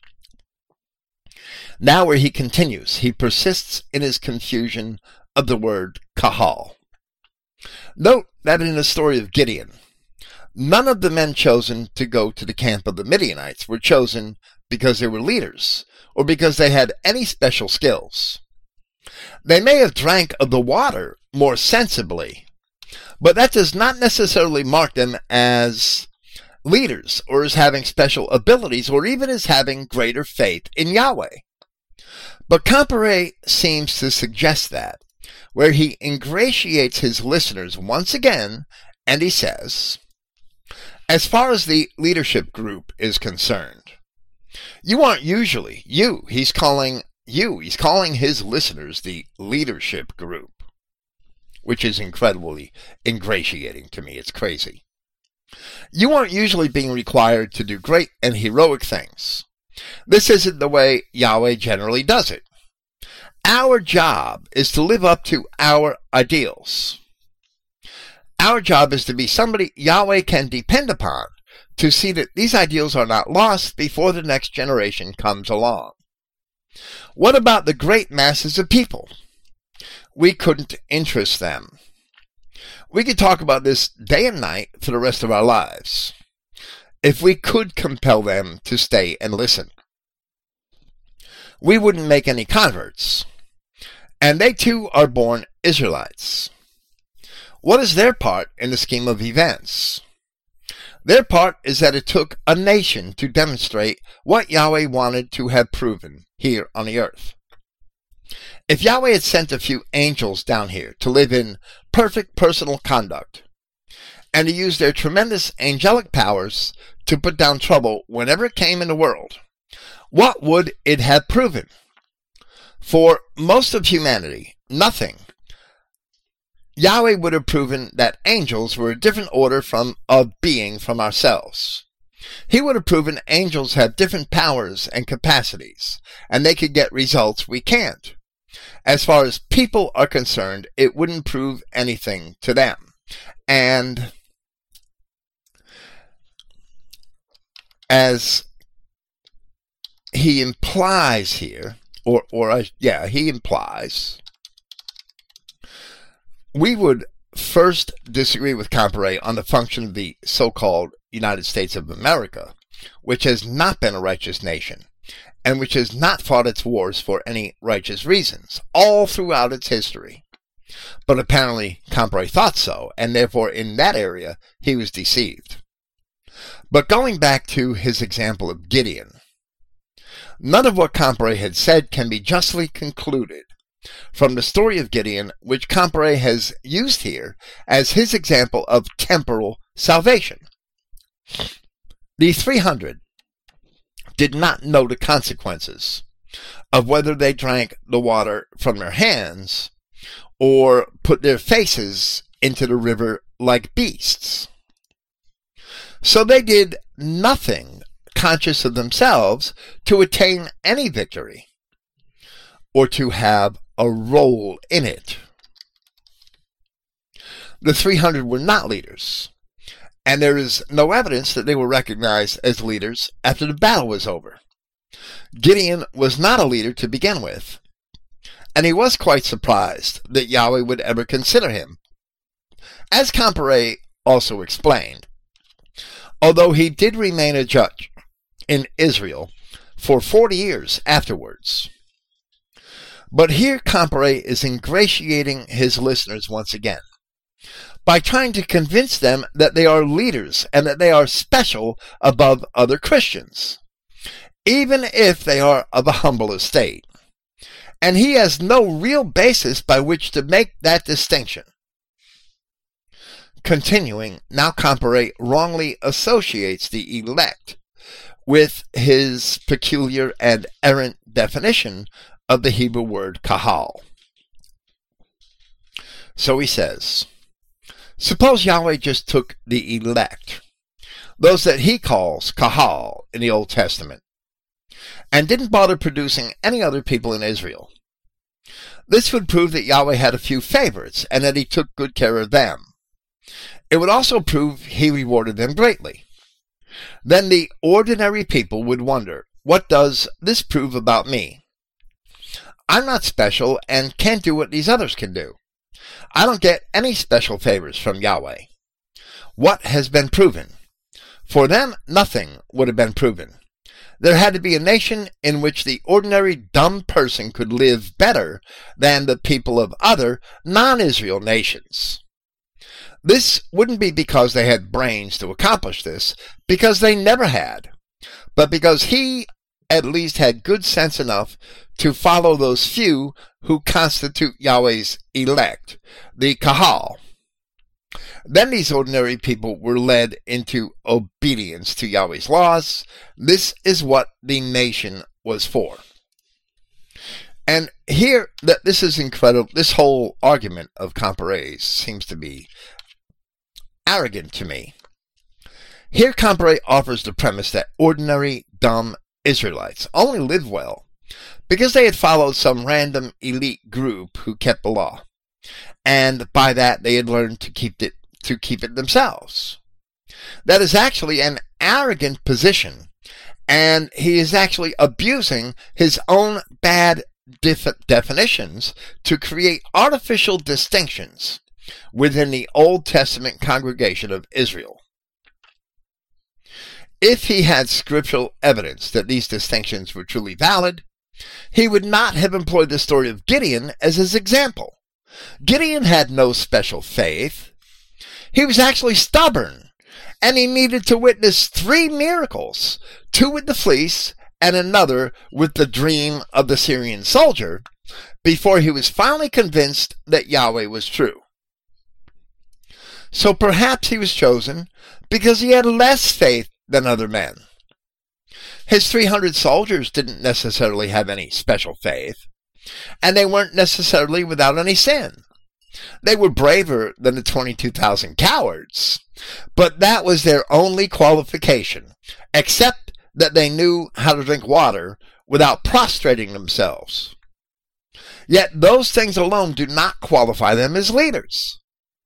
Now where he continues, he persists in his confusion of the word kahal. Note that in the story of Gideon, none of the men chosen to go to the camp of the Midianites were chosen because they were leaders or because they had any special skills. They may have drank of the water more sensibly, but that does not necessarily mark them as leaders or as having special abilities or even as having greater faith in Yahweh. But Comparet seems to suggest that, where he ingratiates his listeners once again, and he says, as far as the leadership group is concerned, you aren't usually, he's calling his listeners the leadership group, which is incredibly ingratiating to me. It's crazy. You aren't usually being required to do great and heroic things. This isn't the way Yahweh generally does it. Our job is to live up to our ideals. Our job is to be somebody Yahweh can depend upon to see that these ideals are not lost before the next generation comes along. What about the great masses of people? We couldn't interest them. We could talk about this day and night for the rest of our lives, if we could compel them to stay and listen. We wouldn't make any converts, and they too are born Israelites. What is their part in the scheme of events? Their part is that it took a nation to demonstrate what Yahweh wanted to have proven here on the earth. If Yahweh had sent a few angels down here to live in perfect personal conduct, and to use their tremendous angelic powers to put down trouble whenever it came in the world, what would it have proven? For most of humanity, nothing. Yahweh would have proven that angels were a different order of being from ourselves. He would have proven angels have different powers and capacities, and they could get results we can't. As far as people are concerned, it wouldn't prove anything to them. And as he implies here, he implies, we would first disagree with Comparet on the function of the so-called United States of America, which has not been a righteous nation, and which has not fought its wars for any righteous reasons, all throughout its history. But apparently Comparet thought so, and therefore in that area he was deceived. But going back to his example of Gideon, none of what Comparet had said can be justly concluded from the story of Gideon, which Comparet has used here as his example of temporal salvation. The 300 did not know the consequences of whether they drank the water from their hands or put their faces into the river like beasts. So they did nothing conscious of themselves to attain any victory or to have a role in it. The 300 were not leaders, and there is no evidence that they were recognized as leaders after the battle was over. Gideon was not a leader to begin with, and he was quite surprised that Yahweh would ever consider him. As Comparet also explained, although he did remain a judge in Israel for 40 years afterwards. But here Comparet is ingratiating his listeners once again by trying to convince them that they are leaders and that they are special above other Christians, even if they are of a humble estate. And he has no real basis by which to make that distinction. Continuing, now Comparet wrongly associates the elect with his peculiar and errant definition of the Hebrew word kahal. So he says, suppose Yahweh just took the elect, those that he calls kahal in the Old Testament, and didn't bother producing any other people in Israel. This would prove that Yahweh had a few favorites and that he took good care of them. It would also prove he rewarded them greatly. Then the ordinary people would wonder, what does this prove about me? I'm not special and can't do what these others can do. I don't get any special favors from Yahweh. What has been proven? For them, nothing would have been proven. There had to be a nation in which the ordinary dumb person could live better than the people of other non-Israel nations. This wouldn't be because they had brains to accomplish this, because they never had, but because he at least had good sense enough to follow those few who constitute Yahweh's elect, the kahal. Then these ordinary people were led into obedience to Yahweh's laws. This is what the nation was for. And here, this is incredible. This whole argument of Comparet's seems to be arrogant to me. Here Comparet offers the premise that ordinary, dumb Israelites only lived well because they had followed some random elite group who kept the law, and by that they had learned to keep it themselves. That is actually an arrogant position, and he is actually abusing his own bad definitions to create artificial distinctions within the Old Testament congregation of Israel. If he had scriptural evidence that these distinctions were truly valid, he would not have employed the story of Gideon as his example. Gideon had no special faith. He was actually stubborn, and he needed to witness 3 miracles, 2 with the fleece and another with the dream of the Syrian soldier, before he was finally convinced that Yahweh was true. So perhaps he was chosen because he had less faith than other men. His 300 soldiers didn't necessarily have any special faith, and they weren't necessarily without any sin. They were braver than the 22,000 cowards, but that was their only qualification, except that they knew how to drink water without prostrating themselves. Yet those things alone do not qualify them as leaders.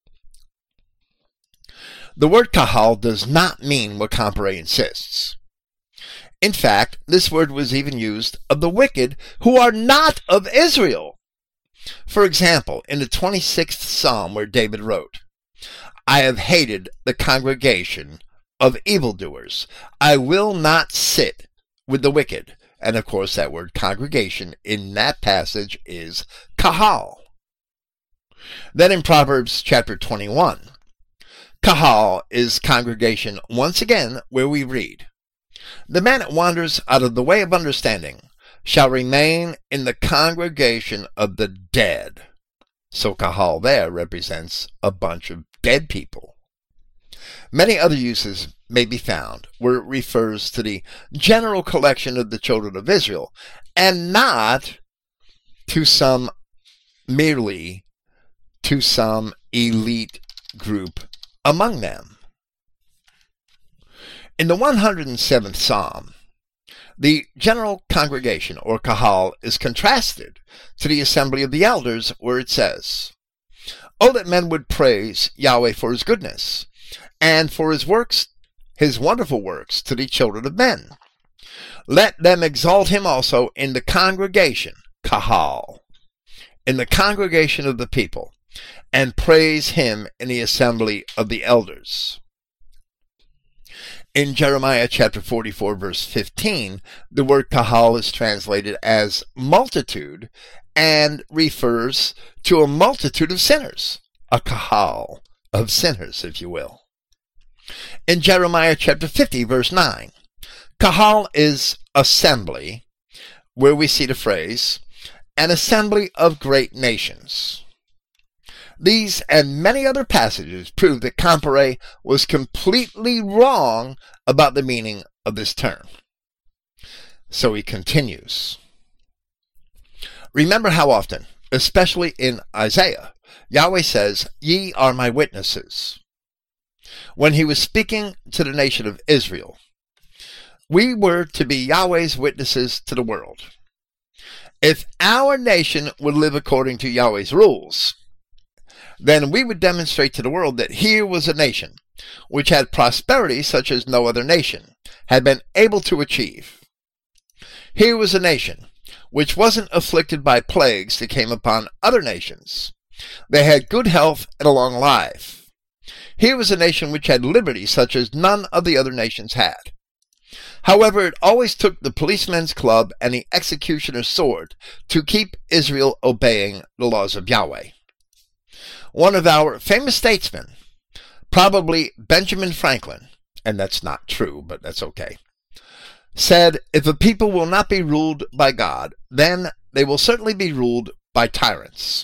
The word kahal does not mean what Comparet insists. In fact, this word was even used of the wicked who are not of Israel. For example, in the 26th Psalm where David wrote, I have hated the congregation of evildoers. I will not sit with the wicked. And of course that word congregation in that passage is kahal. Then in Proverbs chapter 21, kahal is congregation once again, where we read, the man that wanders out of the way of understanding shall remain in the congregation of the dead. So kahal there represents a bunch of dead people. Many other uses may be found where it refers to the general collection of the children of Israel, and not to merely to some elite group among them. In the 107th Psalm, the general congregation, or kahal, is contrasted to the assembly of the elders, where it says, "Oh, that men would praise Yahweh for his goodness, and for his works, his wonderful works to the children of men. Let them exalt him also in the congregation," kahal, "in the congregation of the people, and praise him in the assembly of the elders." In Jeremiah chapter 44, verse 15, the word kahal is translated as multitude and refers to a multitude of sinners, a kahal of sinners, if you will. In Jeremiah chapter 50, verse 9, kahal is assembly, where we see the phrase, "an assembly of great nations." These and many other passages prove that Comparet was completely wrong about the meaning of this term. So he continues. Remember how often, especially in Isaiah, Yahweh says, "Ye are my witnesses." When he was speaking to the nation of Israel, we were to be Yahweh's witnesses to the world. If our nation would live according to Yahweh's rules, then we would demonstrate to the world that here was a nation which had prosperity such as no other nation had been able to achieve. Here was a nation which wasn't afflicted by plagues that came upon other nations. They had good health and a long life. Here was a nation which had liberty such as none of the other nations had. However, it always took the policeman's club and the executioner's sword to keep Israel obeying the laws of Yahweh. One of our famous statesmen, probably Benjamin Franklin, and that's not true, but that's okay, said, "If a people will not be ruled by God, then they will certainly be ruled by tyrants."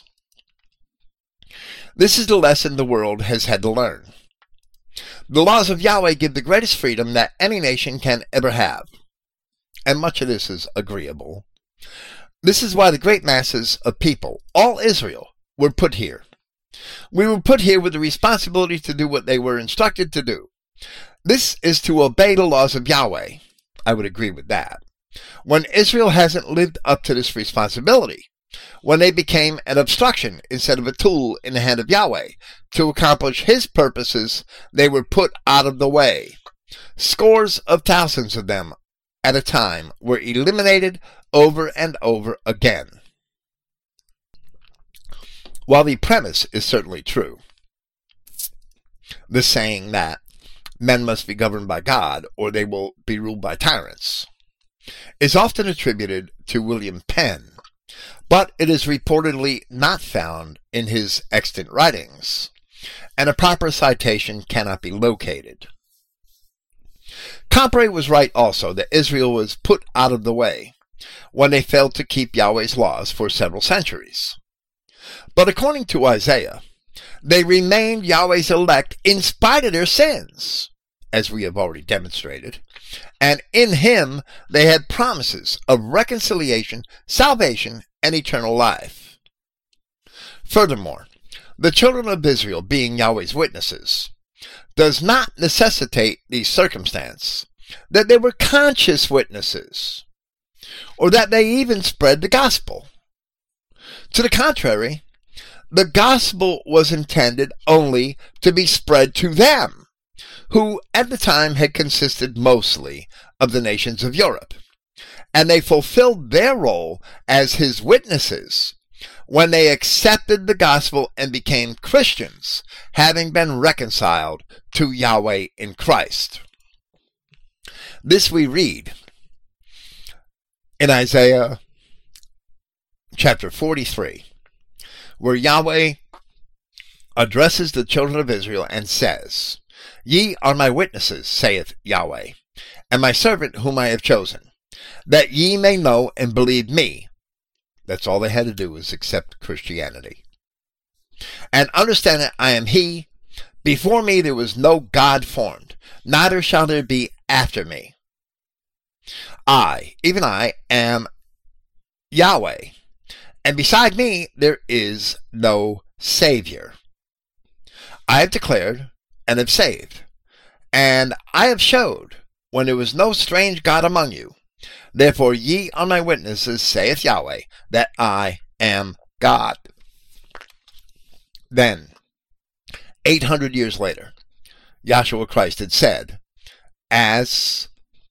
This is the lesson the world has had to learn. The laws of Yahweh give the greatest freedom that any nation can ever have, and much of this is agreeable. This is why the great masses of people, all Israel, were put here. We were put here with the responsibility to do what they were instructed to do. This is to obey the laws of Yahweh. I would agree with that. When Israel hasn't lived up to this responsibility, when they became an obstruction instead of a tool in the hand of Yahweh to accomplish his purposes, they were put out of the way. Scores of thousands of them at a time were eliminated over and over again. While the premise is certainly true, the saying that men must be governed by God or they will be ruled by tyrants is often attributed to William Penn, but it is reportedly not found in his extant writings, and a proper citation cannot be located. Comparet was right also that Israel was put out of the way when they failed to keep Yahweh's laws for several centuries. But according to Isaiah, they remained Yahweh's elect in spite of their sins, as we have already demonstrated, and in him they had promises of reconciliation, salvation, and eternal life. Furthermore, the children of Israel being Yahweh's witnesses does not necessitate the circumstance that they were conscious witnesses, or that they even spread the gospel. To the contrary, the gospel was intended only to be spread to them, who at the time had consisted mostly of the nations of Europe, and they fulfilled their role as his witnesses when they accepted the gospel and became Christians, having been reconciled to Yahweh in Christ. This we read in Isaiah chapter 43, where Yahweh addresses the children of Israel and says, "Ye are my witnesses, saith Yahweh, and my servant whom I have chosen, that ye may know and believe me." That's all they had to do was accept Christianity. "And understand that I am he. Before me there was no God formed, neither shall there be after me. I, even I, am Yahweh, and beside me there is no Savior. I have declared and have saved, and I have showed when there was no strange God among you. Therefore ye are my witnesses, saith Yahweh, that I am God. Then, 800 years later, Yahshua Christ had said, as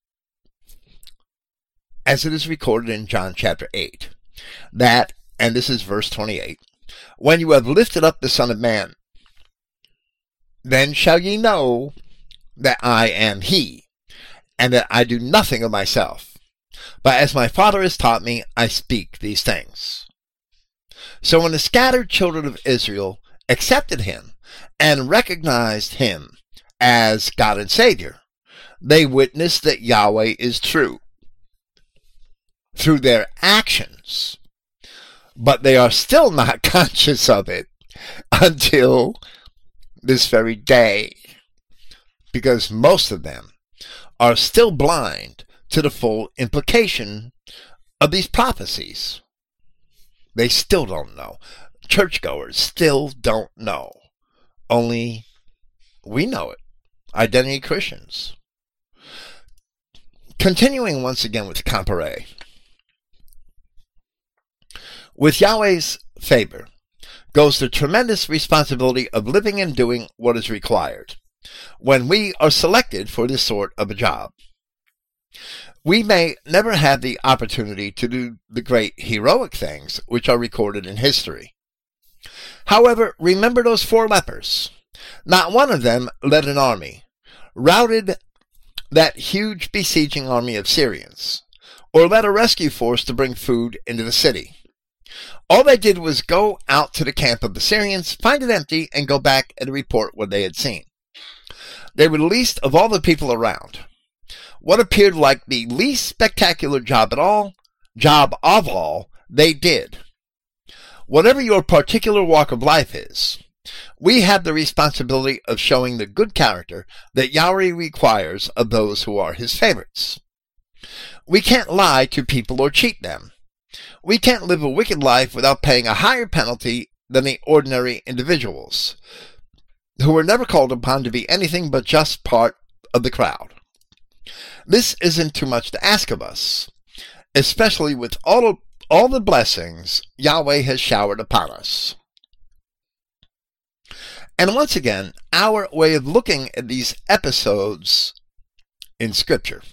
it is recorded in John chapter 8, that, and this is verse 28, when you have lifted up the Son of Man, then shall ye know that I am he, and that I do nothing of myself, but as my Father has taught me, I speak these things. So when the scattered children of Israel accepted him and recognized him as God and Savior, they witnessed that Yahweh is true through their actions, but they are still not conscious of it until this very day, because most of them are still blind to the full implication of these prophecies. They still don't know. Churchgoers still don't know. Only we know it. Identity Christians. Continuing once again with Compare. With Yahweh's favor goes the tremendous responsibility of living and doing what is required when we are selected for this sort of a job. We may never have the opportunity to do the great heroic things which are recorded in history. However, remember those 4 lepers. Not one of them led an army, routed that huge besieging army of Syrians, or led a rescue force to bring food into the city. All they did was go out to the camp of the Syrians, find it empty, and go back and report what they had seen. They were the least of all the people around. What appeared like the least spectacular job of all, they did. Whatever your particular walk of life is, we have the responsibility of showing the good character that Yahweh requires of those who are his favorites. We can't lie to people or cheat them. We can't live a wicked life without paying a higher penalty than the ordinary individuals, who are never called upon to be anything but just part of the crowd. This isn't too much to ask of us, especially with all the blessings Yahweh has showered upon us. And once again, our way of looking at these episodes in Scripture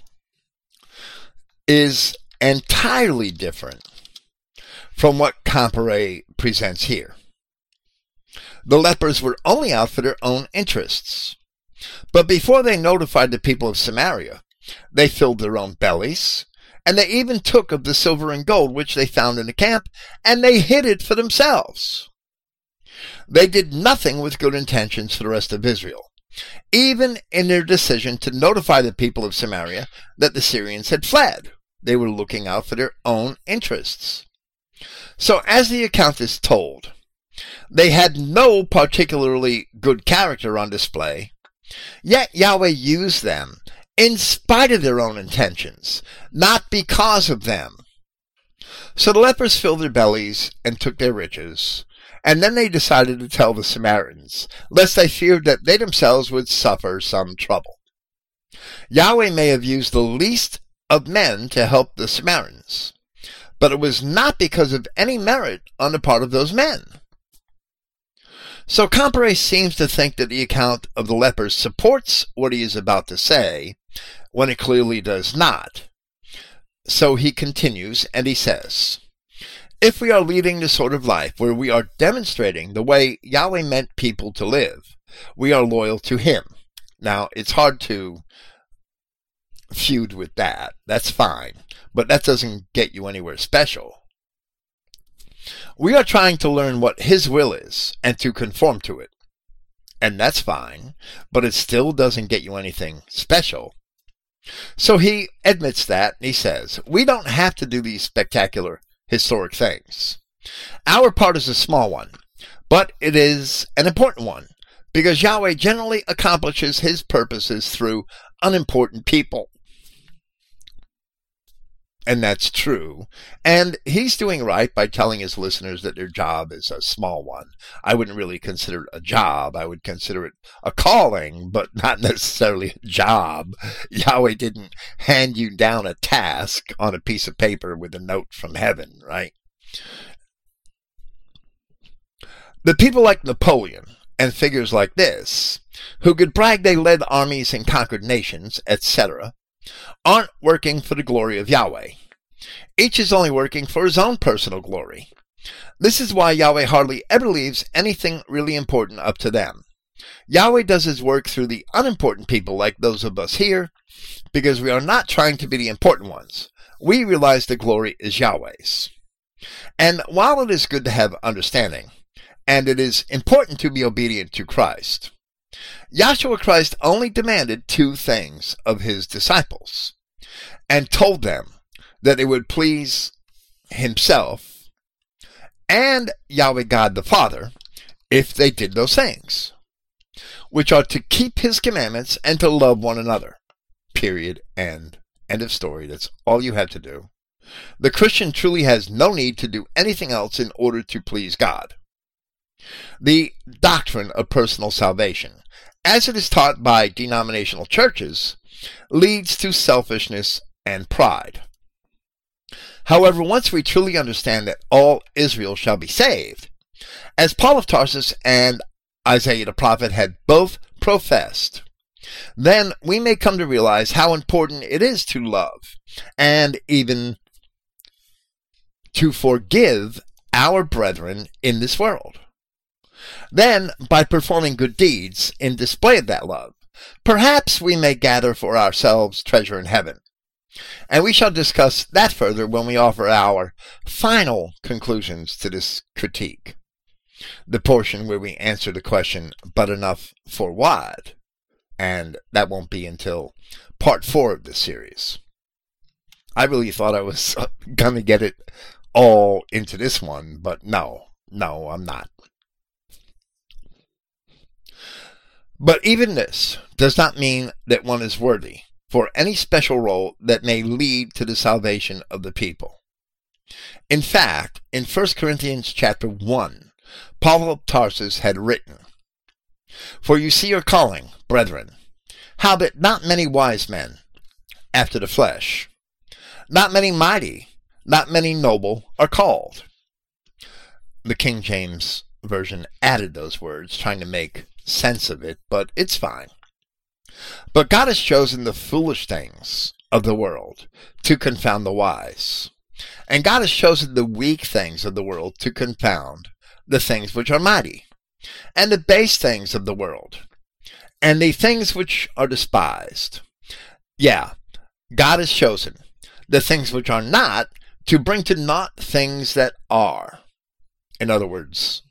is entirely different from what Compare presents here. The lepers were only out for their own interests. But before they notified the people of Samaria, they filled their own bellies, and they even took of the silver and gold which they found in the camp, and they hid it for themselves. They did nothing with good intentions for the rest of Israel, even in their decision to notify the people of Samaria that the Syrians had fled. They were looking out for their own interests. So as the account is told, they had no particularly good character on display, yet Yahweh used them in spite of their own intentions, not because of them. So the lepers filled their bellies and took their riches, and then they decided to tell the Samaritans, lest they feared that they themselves would suffer some trouble. Yahweh may have used the least of men to help the Samaritans, but it was not because of any merit on the part of those men. So Compare seems to think that the account of the lepers supports what he is about to say, when it clearly does not. So he continues, and he says, if we are leading the sort of life where we are demonstrating the way Yahweh meant people to live, we are loyal to him. Now, it's hard to feud with that. That's fine. But that doesn't get you anywhere special. We are trying to learn what his will is and to conform to it. And that's fine, but it still doesn't get you anything special. So he admits that, and he says, we don't have to do these spectacular historic things. Our part is a small one, but it is an important one, because Yahweh generally accomplishes his purposes through unimportant people. And that's true. And he's doing right by telling his listeners that their job is a small one. I wouldn't really consider it a job. I would consider it a calling, but not necessarily a job. Yahweh didn't hand you down a task on a piece of paper with a note from heaven, right? The people like Napoleon and figures like this, who could brag they led armies and conquered nations, etc., aren't working for the glory of Yahweh. Each is only working for his own personal glory. This is why Yahweh hardly ever leaves anything really important up to them. Yahweh does his work through the unimportant people like those of us here, because we are not trying to be the important ones. We realize the glory is Yahweh's. And while it is good to have understanding, and it is important to be obedient to Christ, Yahshua Christ only demanded two things of his disciples, and told them that it would please himself and Yahweh God the Father if they did those things, which are to keep his commandments and to love one another. Period. End of story. That's all you have to do. The Christian truly has no need to do anything else in order to please God. The doctrine of personal salvation, as it is taught by denominational churches, leads to selfishness and pride. However, once we truly understand that all Israel shall be saved, as Paul of Tarsus and Isaiah the prophet had both professed, then we may come to realize how important it is to love and even to forgive our brethren in this world. Then, by performing good deeds in display of that love, perhaps we may gather for ourselves treasure in heaven. And we shall discuss that further when we offer our final conclusions to this critique, the portion where we answer the question, but enough for what? And that won't be until part 4 of this series. I really thought I was going to get it all into this one, but no, I'm not. But even this does not mean that one is worthy for any special role that may lead to the salvation of the people. In fact, in 1 Corinthians chapter 1, Paul of Tarsus had written, "For you see your calling, brethren, howbeit not many wise men, after the flesh, not many mighty, not many noble are called." The King James Version added those words, trying to make sense of it, but it's fine. "But God has chosen the foolish things of the world to confound the wise. And God has chosen the weak things of the world to confound the things which are mighty, and the base things of the world, and the things which are despised." Yeah, God has chosen the things which are not to bring to naught things that are. In other words,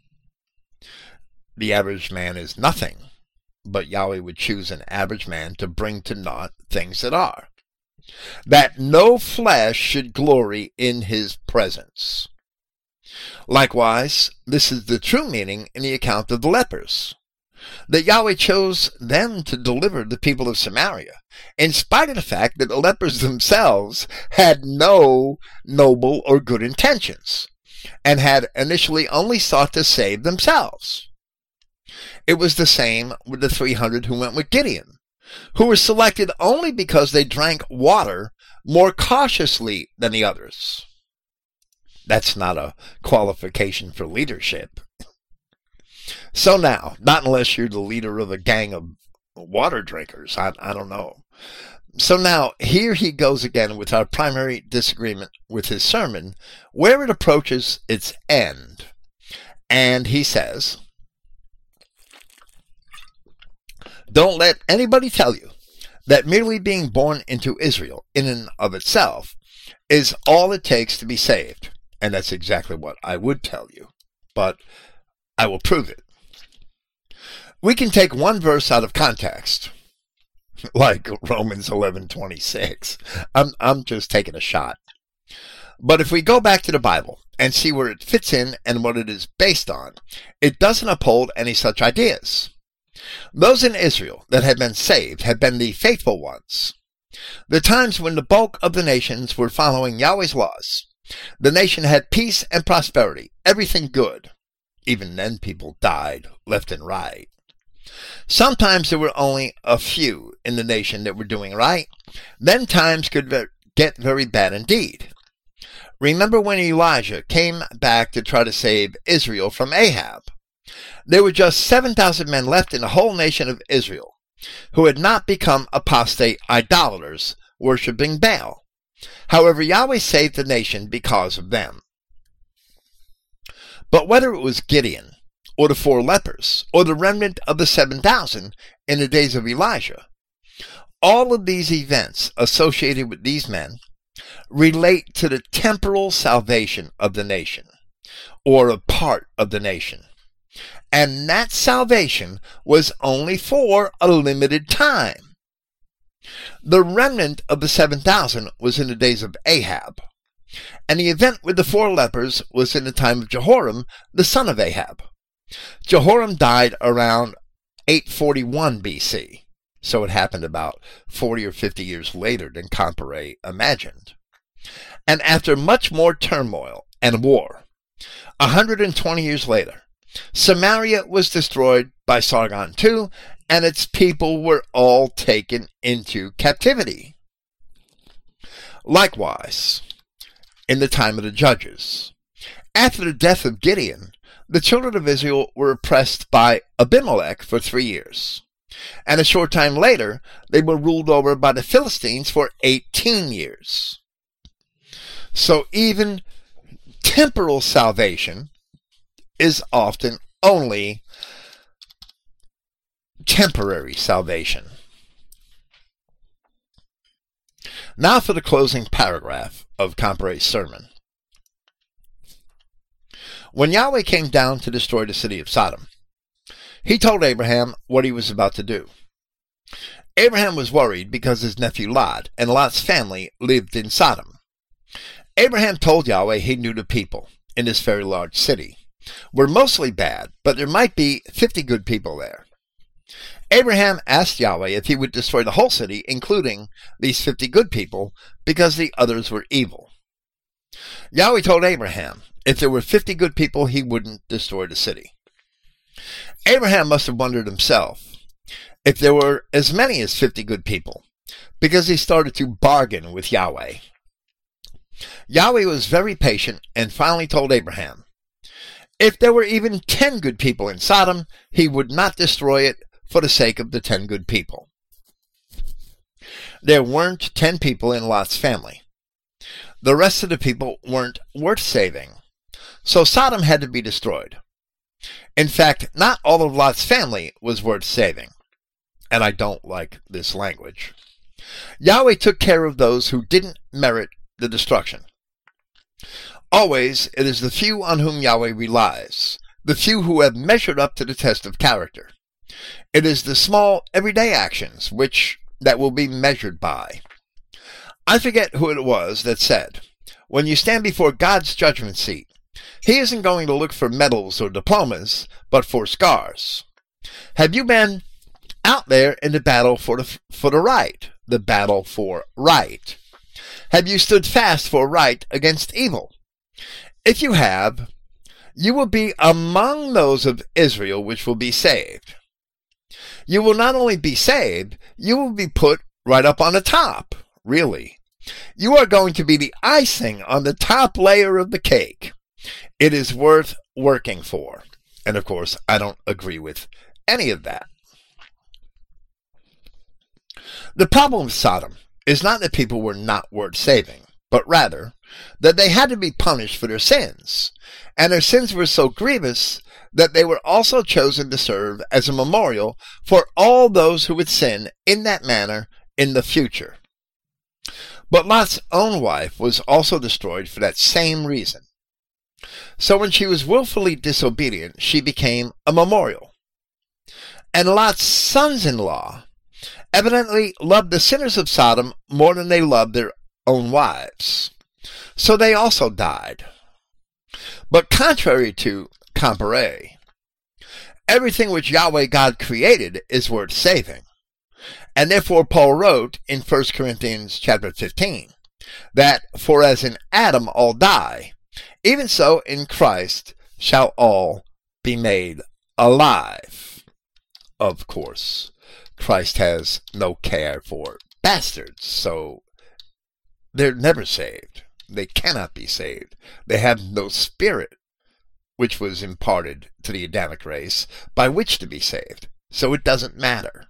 the average man is nothing, but Yahweh would choose an average man to bring to naught things that are, that no flesh should glory in his presence. Likewise, this is the true meaning in the account of the lepers, that Yahweh chose them to deliver the people of Samaria, in spite of the fact that the lepers themselves had no noble or good intentions, and had initially only sought to save themselves. It was the same with the 300 who went with Gideon, who were selected only because they drank water more cautiously than the others. That's not a qualification for leadership. So now, not unless you're the leader of a gang of water drinkers, I don't know. So now, here he goes again with our primary disagreement with his sermon, where it approaches its end. And he says, "Don't let anybody tell you that merely being born into Israel in and of itself is all it takes to be saved." And that's exactly what I would tell you, but I will prove it. We can take one verse out of context, like Romans 11:26. I'm just taking a shot. But if we go back to the Bible and see where it fits in and what it is based on, it doesn't uphold any such ideas. Those in Israel that had been saved had been the faithful ones. the times when the bulk of the nations were following Yahweh's laws. The nation had peace and prosperity, everything good. Even then people died left and right. Sometimes there were only a few in the nation that were doing right. Then times could get very bad indeed. Remember when Elijah came back to try to save Israel from Ahab? There were just 7,000 men left in the whole nation of Israel who had not become apostate idolaters, worshipping Baal. However, Yahweh saved the nation because of them. But whether it was Gideon, or the 4 lepers, or the remnant of the 7,000 in the days of Elijah, all of these events associated with these men relate to the temporal salvation of the nation, or a part of the nation. And that salvation was only for a limited time. The remnant of the 7,000 was in the days of Ahab, and the event with the 4 lepers was in the time of Jehoram, the son of Ahab. Jehoram died around 841 BC, so it happened about 40 or 50 years later than Comparet imagined. And after much more turmoil and war, 120 years later, Samaria was destroyed by Sargon II, and its people were all taken into captivity. Likewise, in the time of the judges, after the death of Gideon, the children of Israel were oppressed by Abimelech for 3 years. And a short time later, they were ruled over by the Philistines for 18 years. So even temporal salvation is often only temporary salvation. Now for the closing paragraph of Comparet's sermon. When Yahweh came down to destroy the city of Sodom, he told Abraham what he was about to do. Abraham was worried because his nephew Lot and Lot's family lived in Sodom. Abraham told Yahweh he knew the people in this very large city were mostly bad, but there might be 50 good people there. Abraham asked Yahweh if he would destroy the whole city, including these 50 good people, because the others were evil. Yahweh told Abraham if there were 50 good people, he wouldn't destroy the city. Abraham must have wondered himself if there were as many as 50 good people, because he started to bargain with Yahweh. Yahweh was very patient and finally told Abraham if there were even 10 good people in Sodom, he would not destroy it for the sake of the 10 good people. There weren't 10 people in Lot's family. The rest of the people weren't worth saving, so Sodom had to be destroyed. In fact, not all of Lot's family was worth saving, and I don't like this language. Yahweh took care of those who didn't merit the destruction. Always, it is the few on whom Yahweh relies, the few who have measured up to the test of character. It is the small, everyday actions that will be measured by. I forget who it was that said, when you stand before God's judgment seat, he isn't going to look for medals or diplomas, but for scars. Have you been out there in the battle for the right, the battle for right? Have you stood fast for right against evil? If you have, you will be among those of Israel which will be saved. You will not only be saved, you will be put right up on the top, really. You are going to be the icing on the top layer of the cake. It is worth working for. And of course, I don't agree with any of that. The problem with Sodom is not that people were not worth saving, but rather that they had to be punished for their sins. And their sins were so grievous that they were also chosen to serve as a memorial for all those who would sin in that manner in the future. But Lot's own wife was also destroyed for that same reason. So when she was willfully disobedient, she became a memorial. And Lot's sons-in-law evidently loved the sinners of Sodom more than they loved their own wives. So they also died. But contrary to Comparet, everything which Yahweh God created is worth saving. And therefore Paul wrote in 1 Corinthians chapter 15 that for as in Adam all die, even so in Christ shall all be made alive. Of course, Christ has no care for bastards, so they're never saved. They cannot be saved. They have no spirit which was imparted to the Adamic race by which to be saved. So it doesn't matter.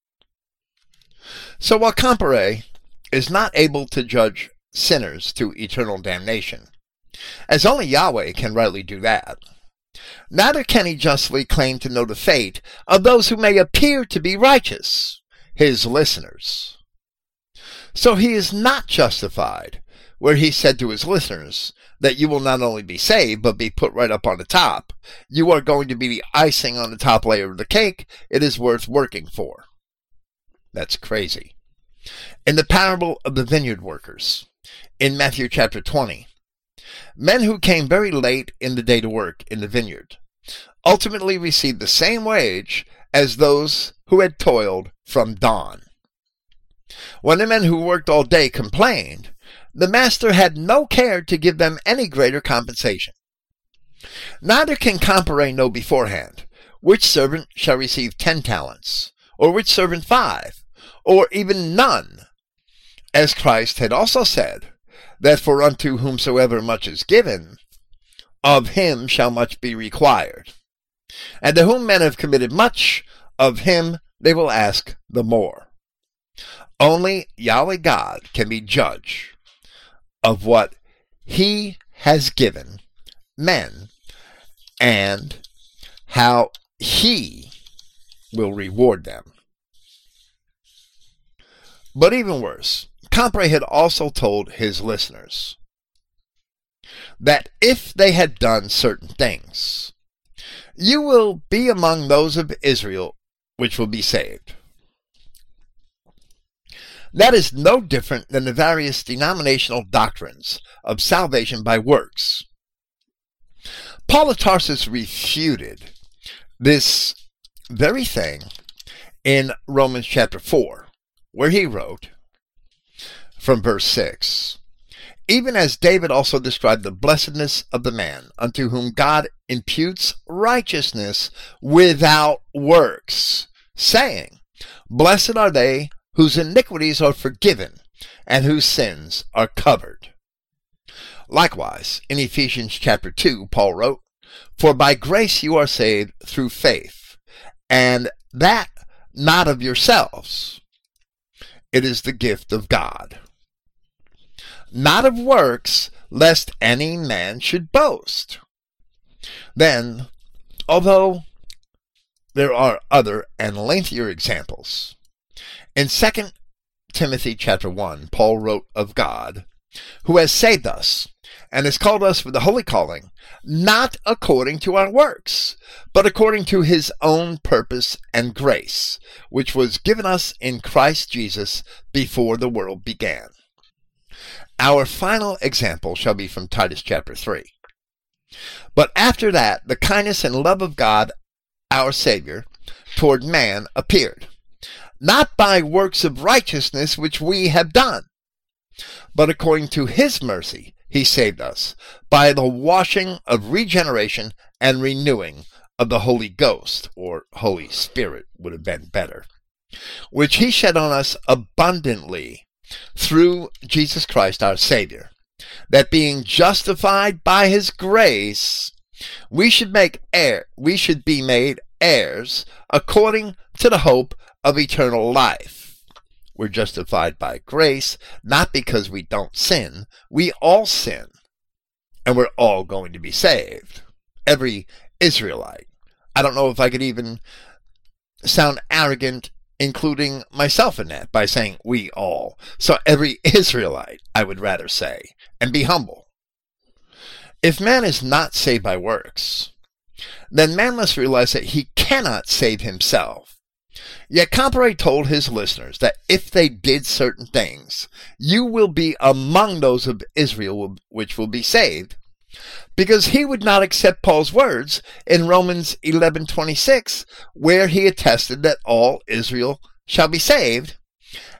So while Compare is not able to judge sinners to eternal damnation, as only Yahweh can rightly do that, neither can he justly claim to know the fate of those who may appear to be righteous, his listeners. So he is not justified where he said to his listeners that you will not only be saved, but be put right up on the top. You are going to be the icing on the top layer of the cake it is worth working for. That's crazy. In the parable of the vineyard workers, in Matthew chapter 20, men who came very late in the day to work in the vineyard ultimately received the same wage as those who had toiled from dawn. When the men who worked all day complained, the master had no care to give them any greater compensation. Neither can Compare know beforehand which servant shall receive 10 talents, or which servant 5, or even none, as Christ had also said, that for unto whomsoever much is given, of him shall much be required. And to whom men have committed much, of him they will ask the more. Only Yahweh God can be judge of what he has given men and how he will reward them. But even worse, Compare had also told his listeners that if they had done certain things, you will be among those of Israel which will be saved. That is no different than the various denominational doctrines of salvation by works. Paul of Tarsus refuted this very thing in Romans chapter 4, where he wrote, from verse 6, even as David also described the blessedness of the man unto whom God imputes righteousness without works, saying, blessed are they whose iniquities are forgiven and whose sins are covered. Likewise, in Ephesians chapter 2, Paul wrote, for by grace you are saved through faith, and that not of yourselves. It is the gift of God. Not of works, lest any man should boast. Then, although there are other and lengthier examples, in 2 Timothy chapter 1, Paul wrote of God, who has saved us, and has called us with the holy calling, not according to our works, but according to his own purpose and grace, which was given us in Christ Jesus before the world began. Our final example shall be from Titus chapter 3. But after that, the kindness and love of God, our Savior, toward man appeared, not by works of righteousness which we have done, but according to his mercy he saved us, by the washing of regeneration and renewing of the Holy Ghost, or Holy Spirit would have been better, which he shed on us abundantly through Jesus Christ our Savior, that being justified by his grace, we should be made heirs according to the hope of eternal life. We're justified by grace, not because we don't sin. We all sin, and we're all going to be saved. Every Israelite. I don't know if I could even sound arrogant, including myself in that, by saying we all. So every Israelite, I would rather say, and be humble. If man is not saved by works, then man must realize that he cannot save himself. Yet Compare told his listeners that if they did certain things, you will be among those of Israel which will be saved, because he would not accept Paul's words in Romans 11:26, where he attested that all Israel shall be saved,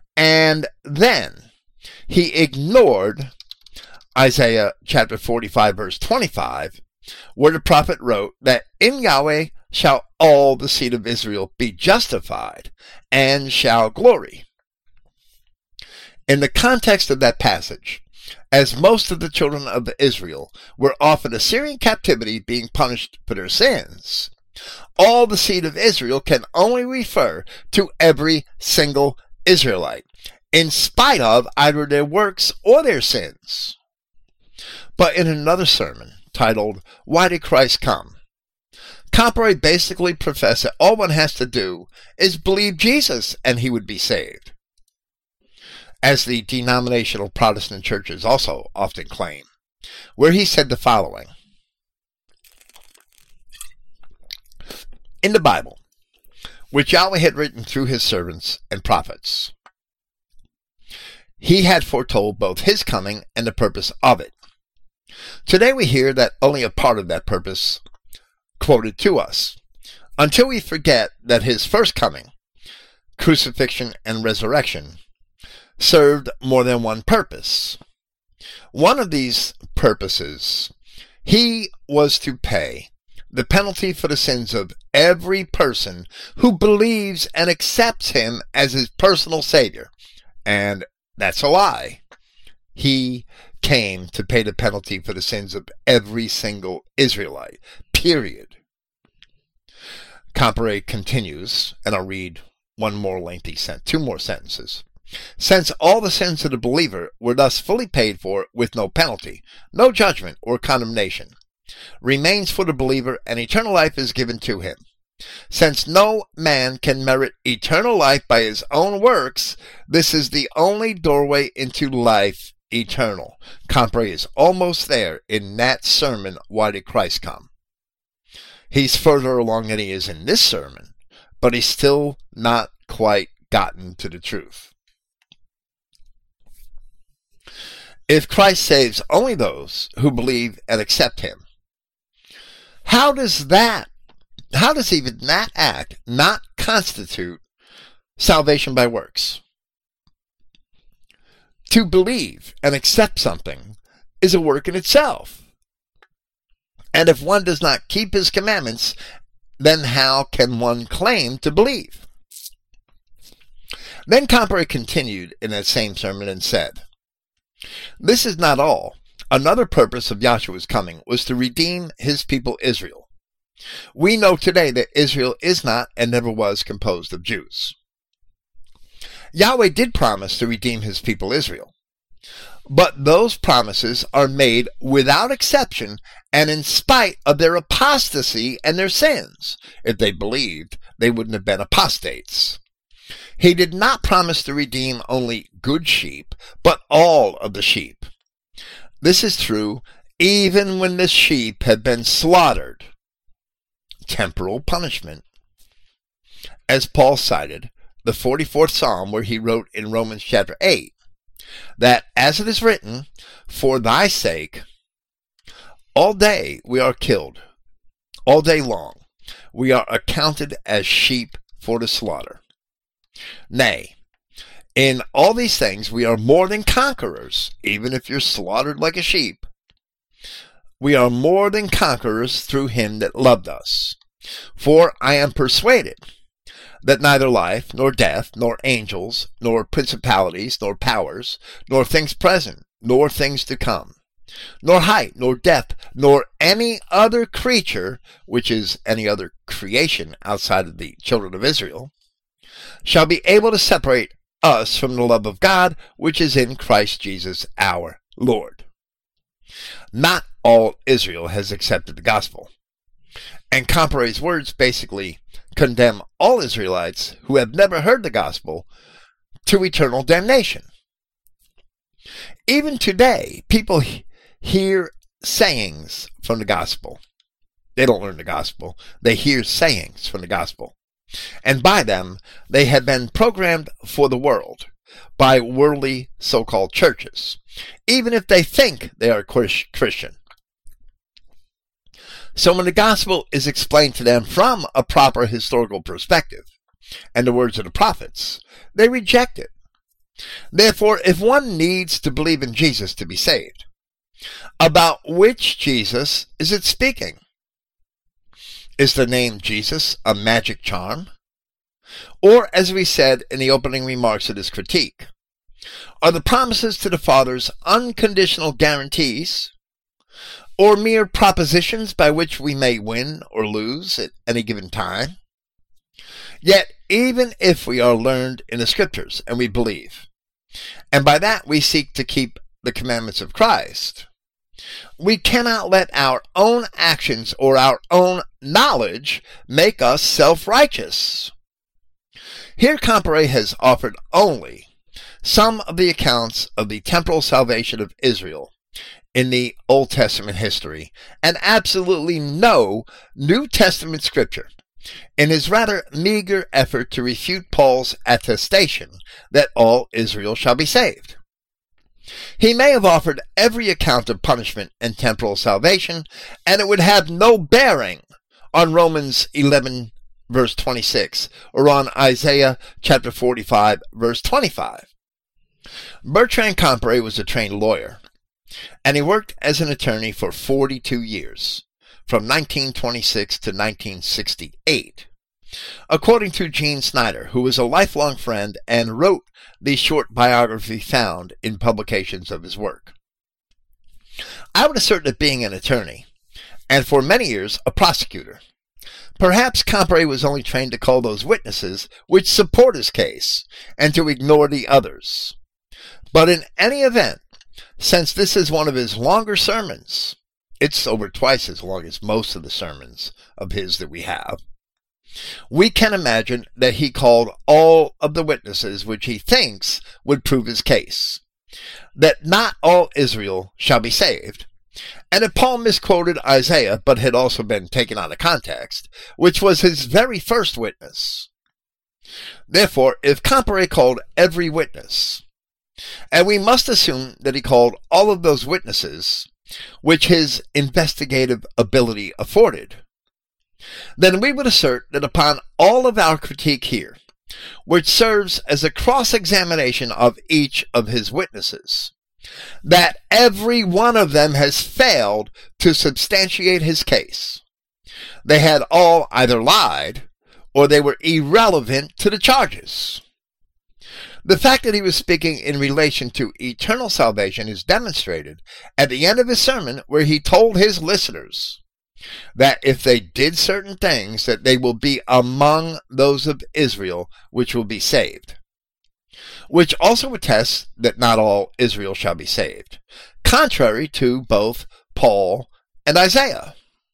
And then he ignored Isaiah chapter 45, verse 25, where the prophet wrote that in Yahweh shall all the seed of Israel be justified and shall glory. In the context of that passage, as most of the children of Israel were off in Assyrian captivity being punished for their sins, all the seed of Israel can only refer to every single Israelite, in spite of either their works or their sins. But in another sermon titled, Why Did Christ Come?, Comparet basically professed that all one has to do is believe Jesus and he would be saved, as the denominational Protestant churches also often claim, where he said the following: in the Bible, which Yahweh had written through his servants and prophets, he had foretold both his coming and the purpose of it. Today we hear that only a part of that purpose quoted to us, until we forget that his first coming, crucifixion and resurrection, served more than one purpose. One of these purposes, he was to pay the penalty for the sins of every person who believes and accepts him as his personal Savior. And that's a lie. He came to pay the penalty for the sins of every single Israelite, period. Comparet continues, and I'll read two more sentences. Since all the sins of the believer were thus fully paid for with no penalty, no judgment or condemnation remains for the believer, and eternal life is given to him. Since no man can merit eternal life by his own works, this is the only doorway into life eternal. Comparet is almost there in that sermon, Why Did Christ Come? He's further along than he is in this sermon, but he's still not quite gotten to the truth. If Christ saves only those who believe and accept him, how does even that act not constitute salvation by works? To believe and accept something is a work in itself. And if one does not keep his commandments, then how can one claim to believe? Then Comparet continued in that same sermon and said, this is not all. Another purpose of Yahshua's coming was to redeem his people Israel. We know today that Israel is not and never was composed of Jews. Yahweh did promise to redeem his people Israel, but those promises are made without exception and in spite of their apostasy and their sins. If they believed, they wouldn't have been apostates. He did not promise to redeem only good sheep, but all of the sheep. This is true even when the sheep had been slaughtered. Temporal punishment. As Paul cited the 44th Psalm, where he wrote in Romans chapter 8, that as it is written, for thy sake, all day we are killed, all day long we are accounted as sheep for the slaughter. Nay, in all these things we are more than conquerors, even if you're slaughtered like a sheep. We are more than conquerors through him that loved us. For I am persuaded that neither life, nor death, nor angels, nor principalities, nor powers, nor things present, nor things to come, nor height, nor depth, nor any other creature, which is any other creation outside of the children of Israel, shall be able to separate us from the love of God, which is in Christ Jesus our Lord. Not all Israel has accepted the gospel. And Comparet's words basically condemn all Israelites who have never heard the gospel to eternal damnation. Even today, people hear sayings from the gospel. They don't learn the gospel. They hear sayings from the gospel. And by them, they have been programmed for the world by worldly so-called churches, even if they think they are Christian. So when the gospel is explained to them from a proper historical perspective, and the words of the prophets, they reject it. Therefore, if one needs to believe in Jesus to be saved, about which Jesus is it speaking? Is the name Jesus a magic charm? Or, as we said in the opening remarks of this critique, are the promises to the fathers unconditional guarantees, or mere propositions by which we may win or lose at any given time? Yet, even if we are learned in the Scriptures and we believe, and by that we seek to keep the commandments of Christ, we cannot let our own actions or our own knowledge make us self-righteous. Here Comparet has offered only some of the accounts of the temporal salvation of Israel in the Old Testament history, and absolutely no New Testament scripture in his rather meager effort to refute Paul's attestation that all Israel shall be saved. He may have offered every account of punishment and temporal salvation, and it would have no bearing on Romans 11, verse 26, or on Isaiah chapter 45, verse 25. Bertrand Comparet was a trained lawyer, and he worked as an attorney for 42 years, from 1926 to 1968. According to Gene Snyder, who was a lifelong friend and wrote the short biography found in publications of his work. I would assert that being an attorney, and for many years a prosecutor, perhaps Comparet was only trained to call those witnesses which support his case, and to ignore the others. But in any event, since this is one of his longer sermons, it's over twice as long as most of the sermons of his that we have, we can imagine that he called all of the witnesses which he thinks would prove his case, that not all Israel shall be saved, and that Paul misquoted Isaiah, but had also been taken out of context, which was his very first witness. Therefore, if Comparet called every witness, and we must assume that he called all of those witnesses which his investigative ability afforded, then we would assert that upon all of our critique here, which serves as a cross-examination of each of his witnesses, that every one of them has failed to substantiate his case. They had all either lied, or they were irrelevant to the charges. The fact that he was speaking in relation to eternal salvation is demonstrated at the end of his sermon, where he told his listeners that if they did certain things, that they will be among those of Israel which will be saved, which also attests that not all Israel shall be saved, contrary to both Paul and Isaiah.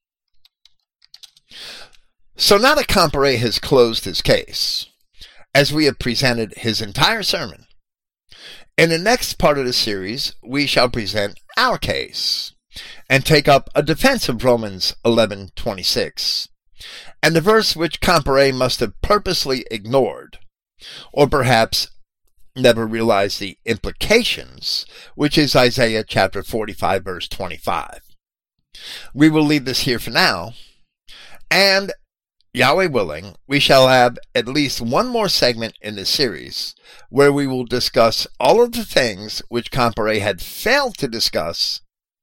So now that Comparet has closed his case, as we have presented his entire sermon, in the next part of the series we shall present our case and take up a defense of Romans 11:26, and the verse which Comparet must have purposely ignored, or perhaps never realized the implications, which is Isaiah chapter 45, verse 25. We will leave this here for now, and Yahweh willing, we shall have at least one more segment in this series where we will discuss all of the things which Comparet had failed to discuss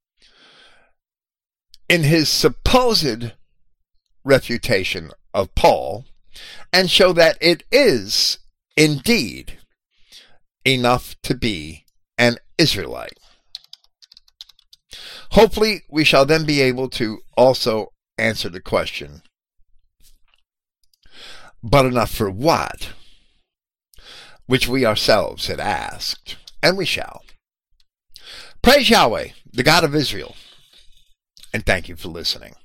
in his supposed refutation of Paul, and show that it is indeed enough to be an Israelite. Hopefully, we shall then be able to also answer the question, but enough for what? Which we ourselves had asked, and we shall. Praise Yahweh, the God of Israel, and thank you for listening.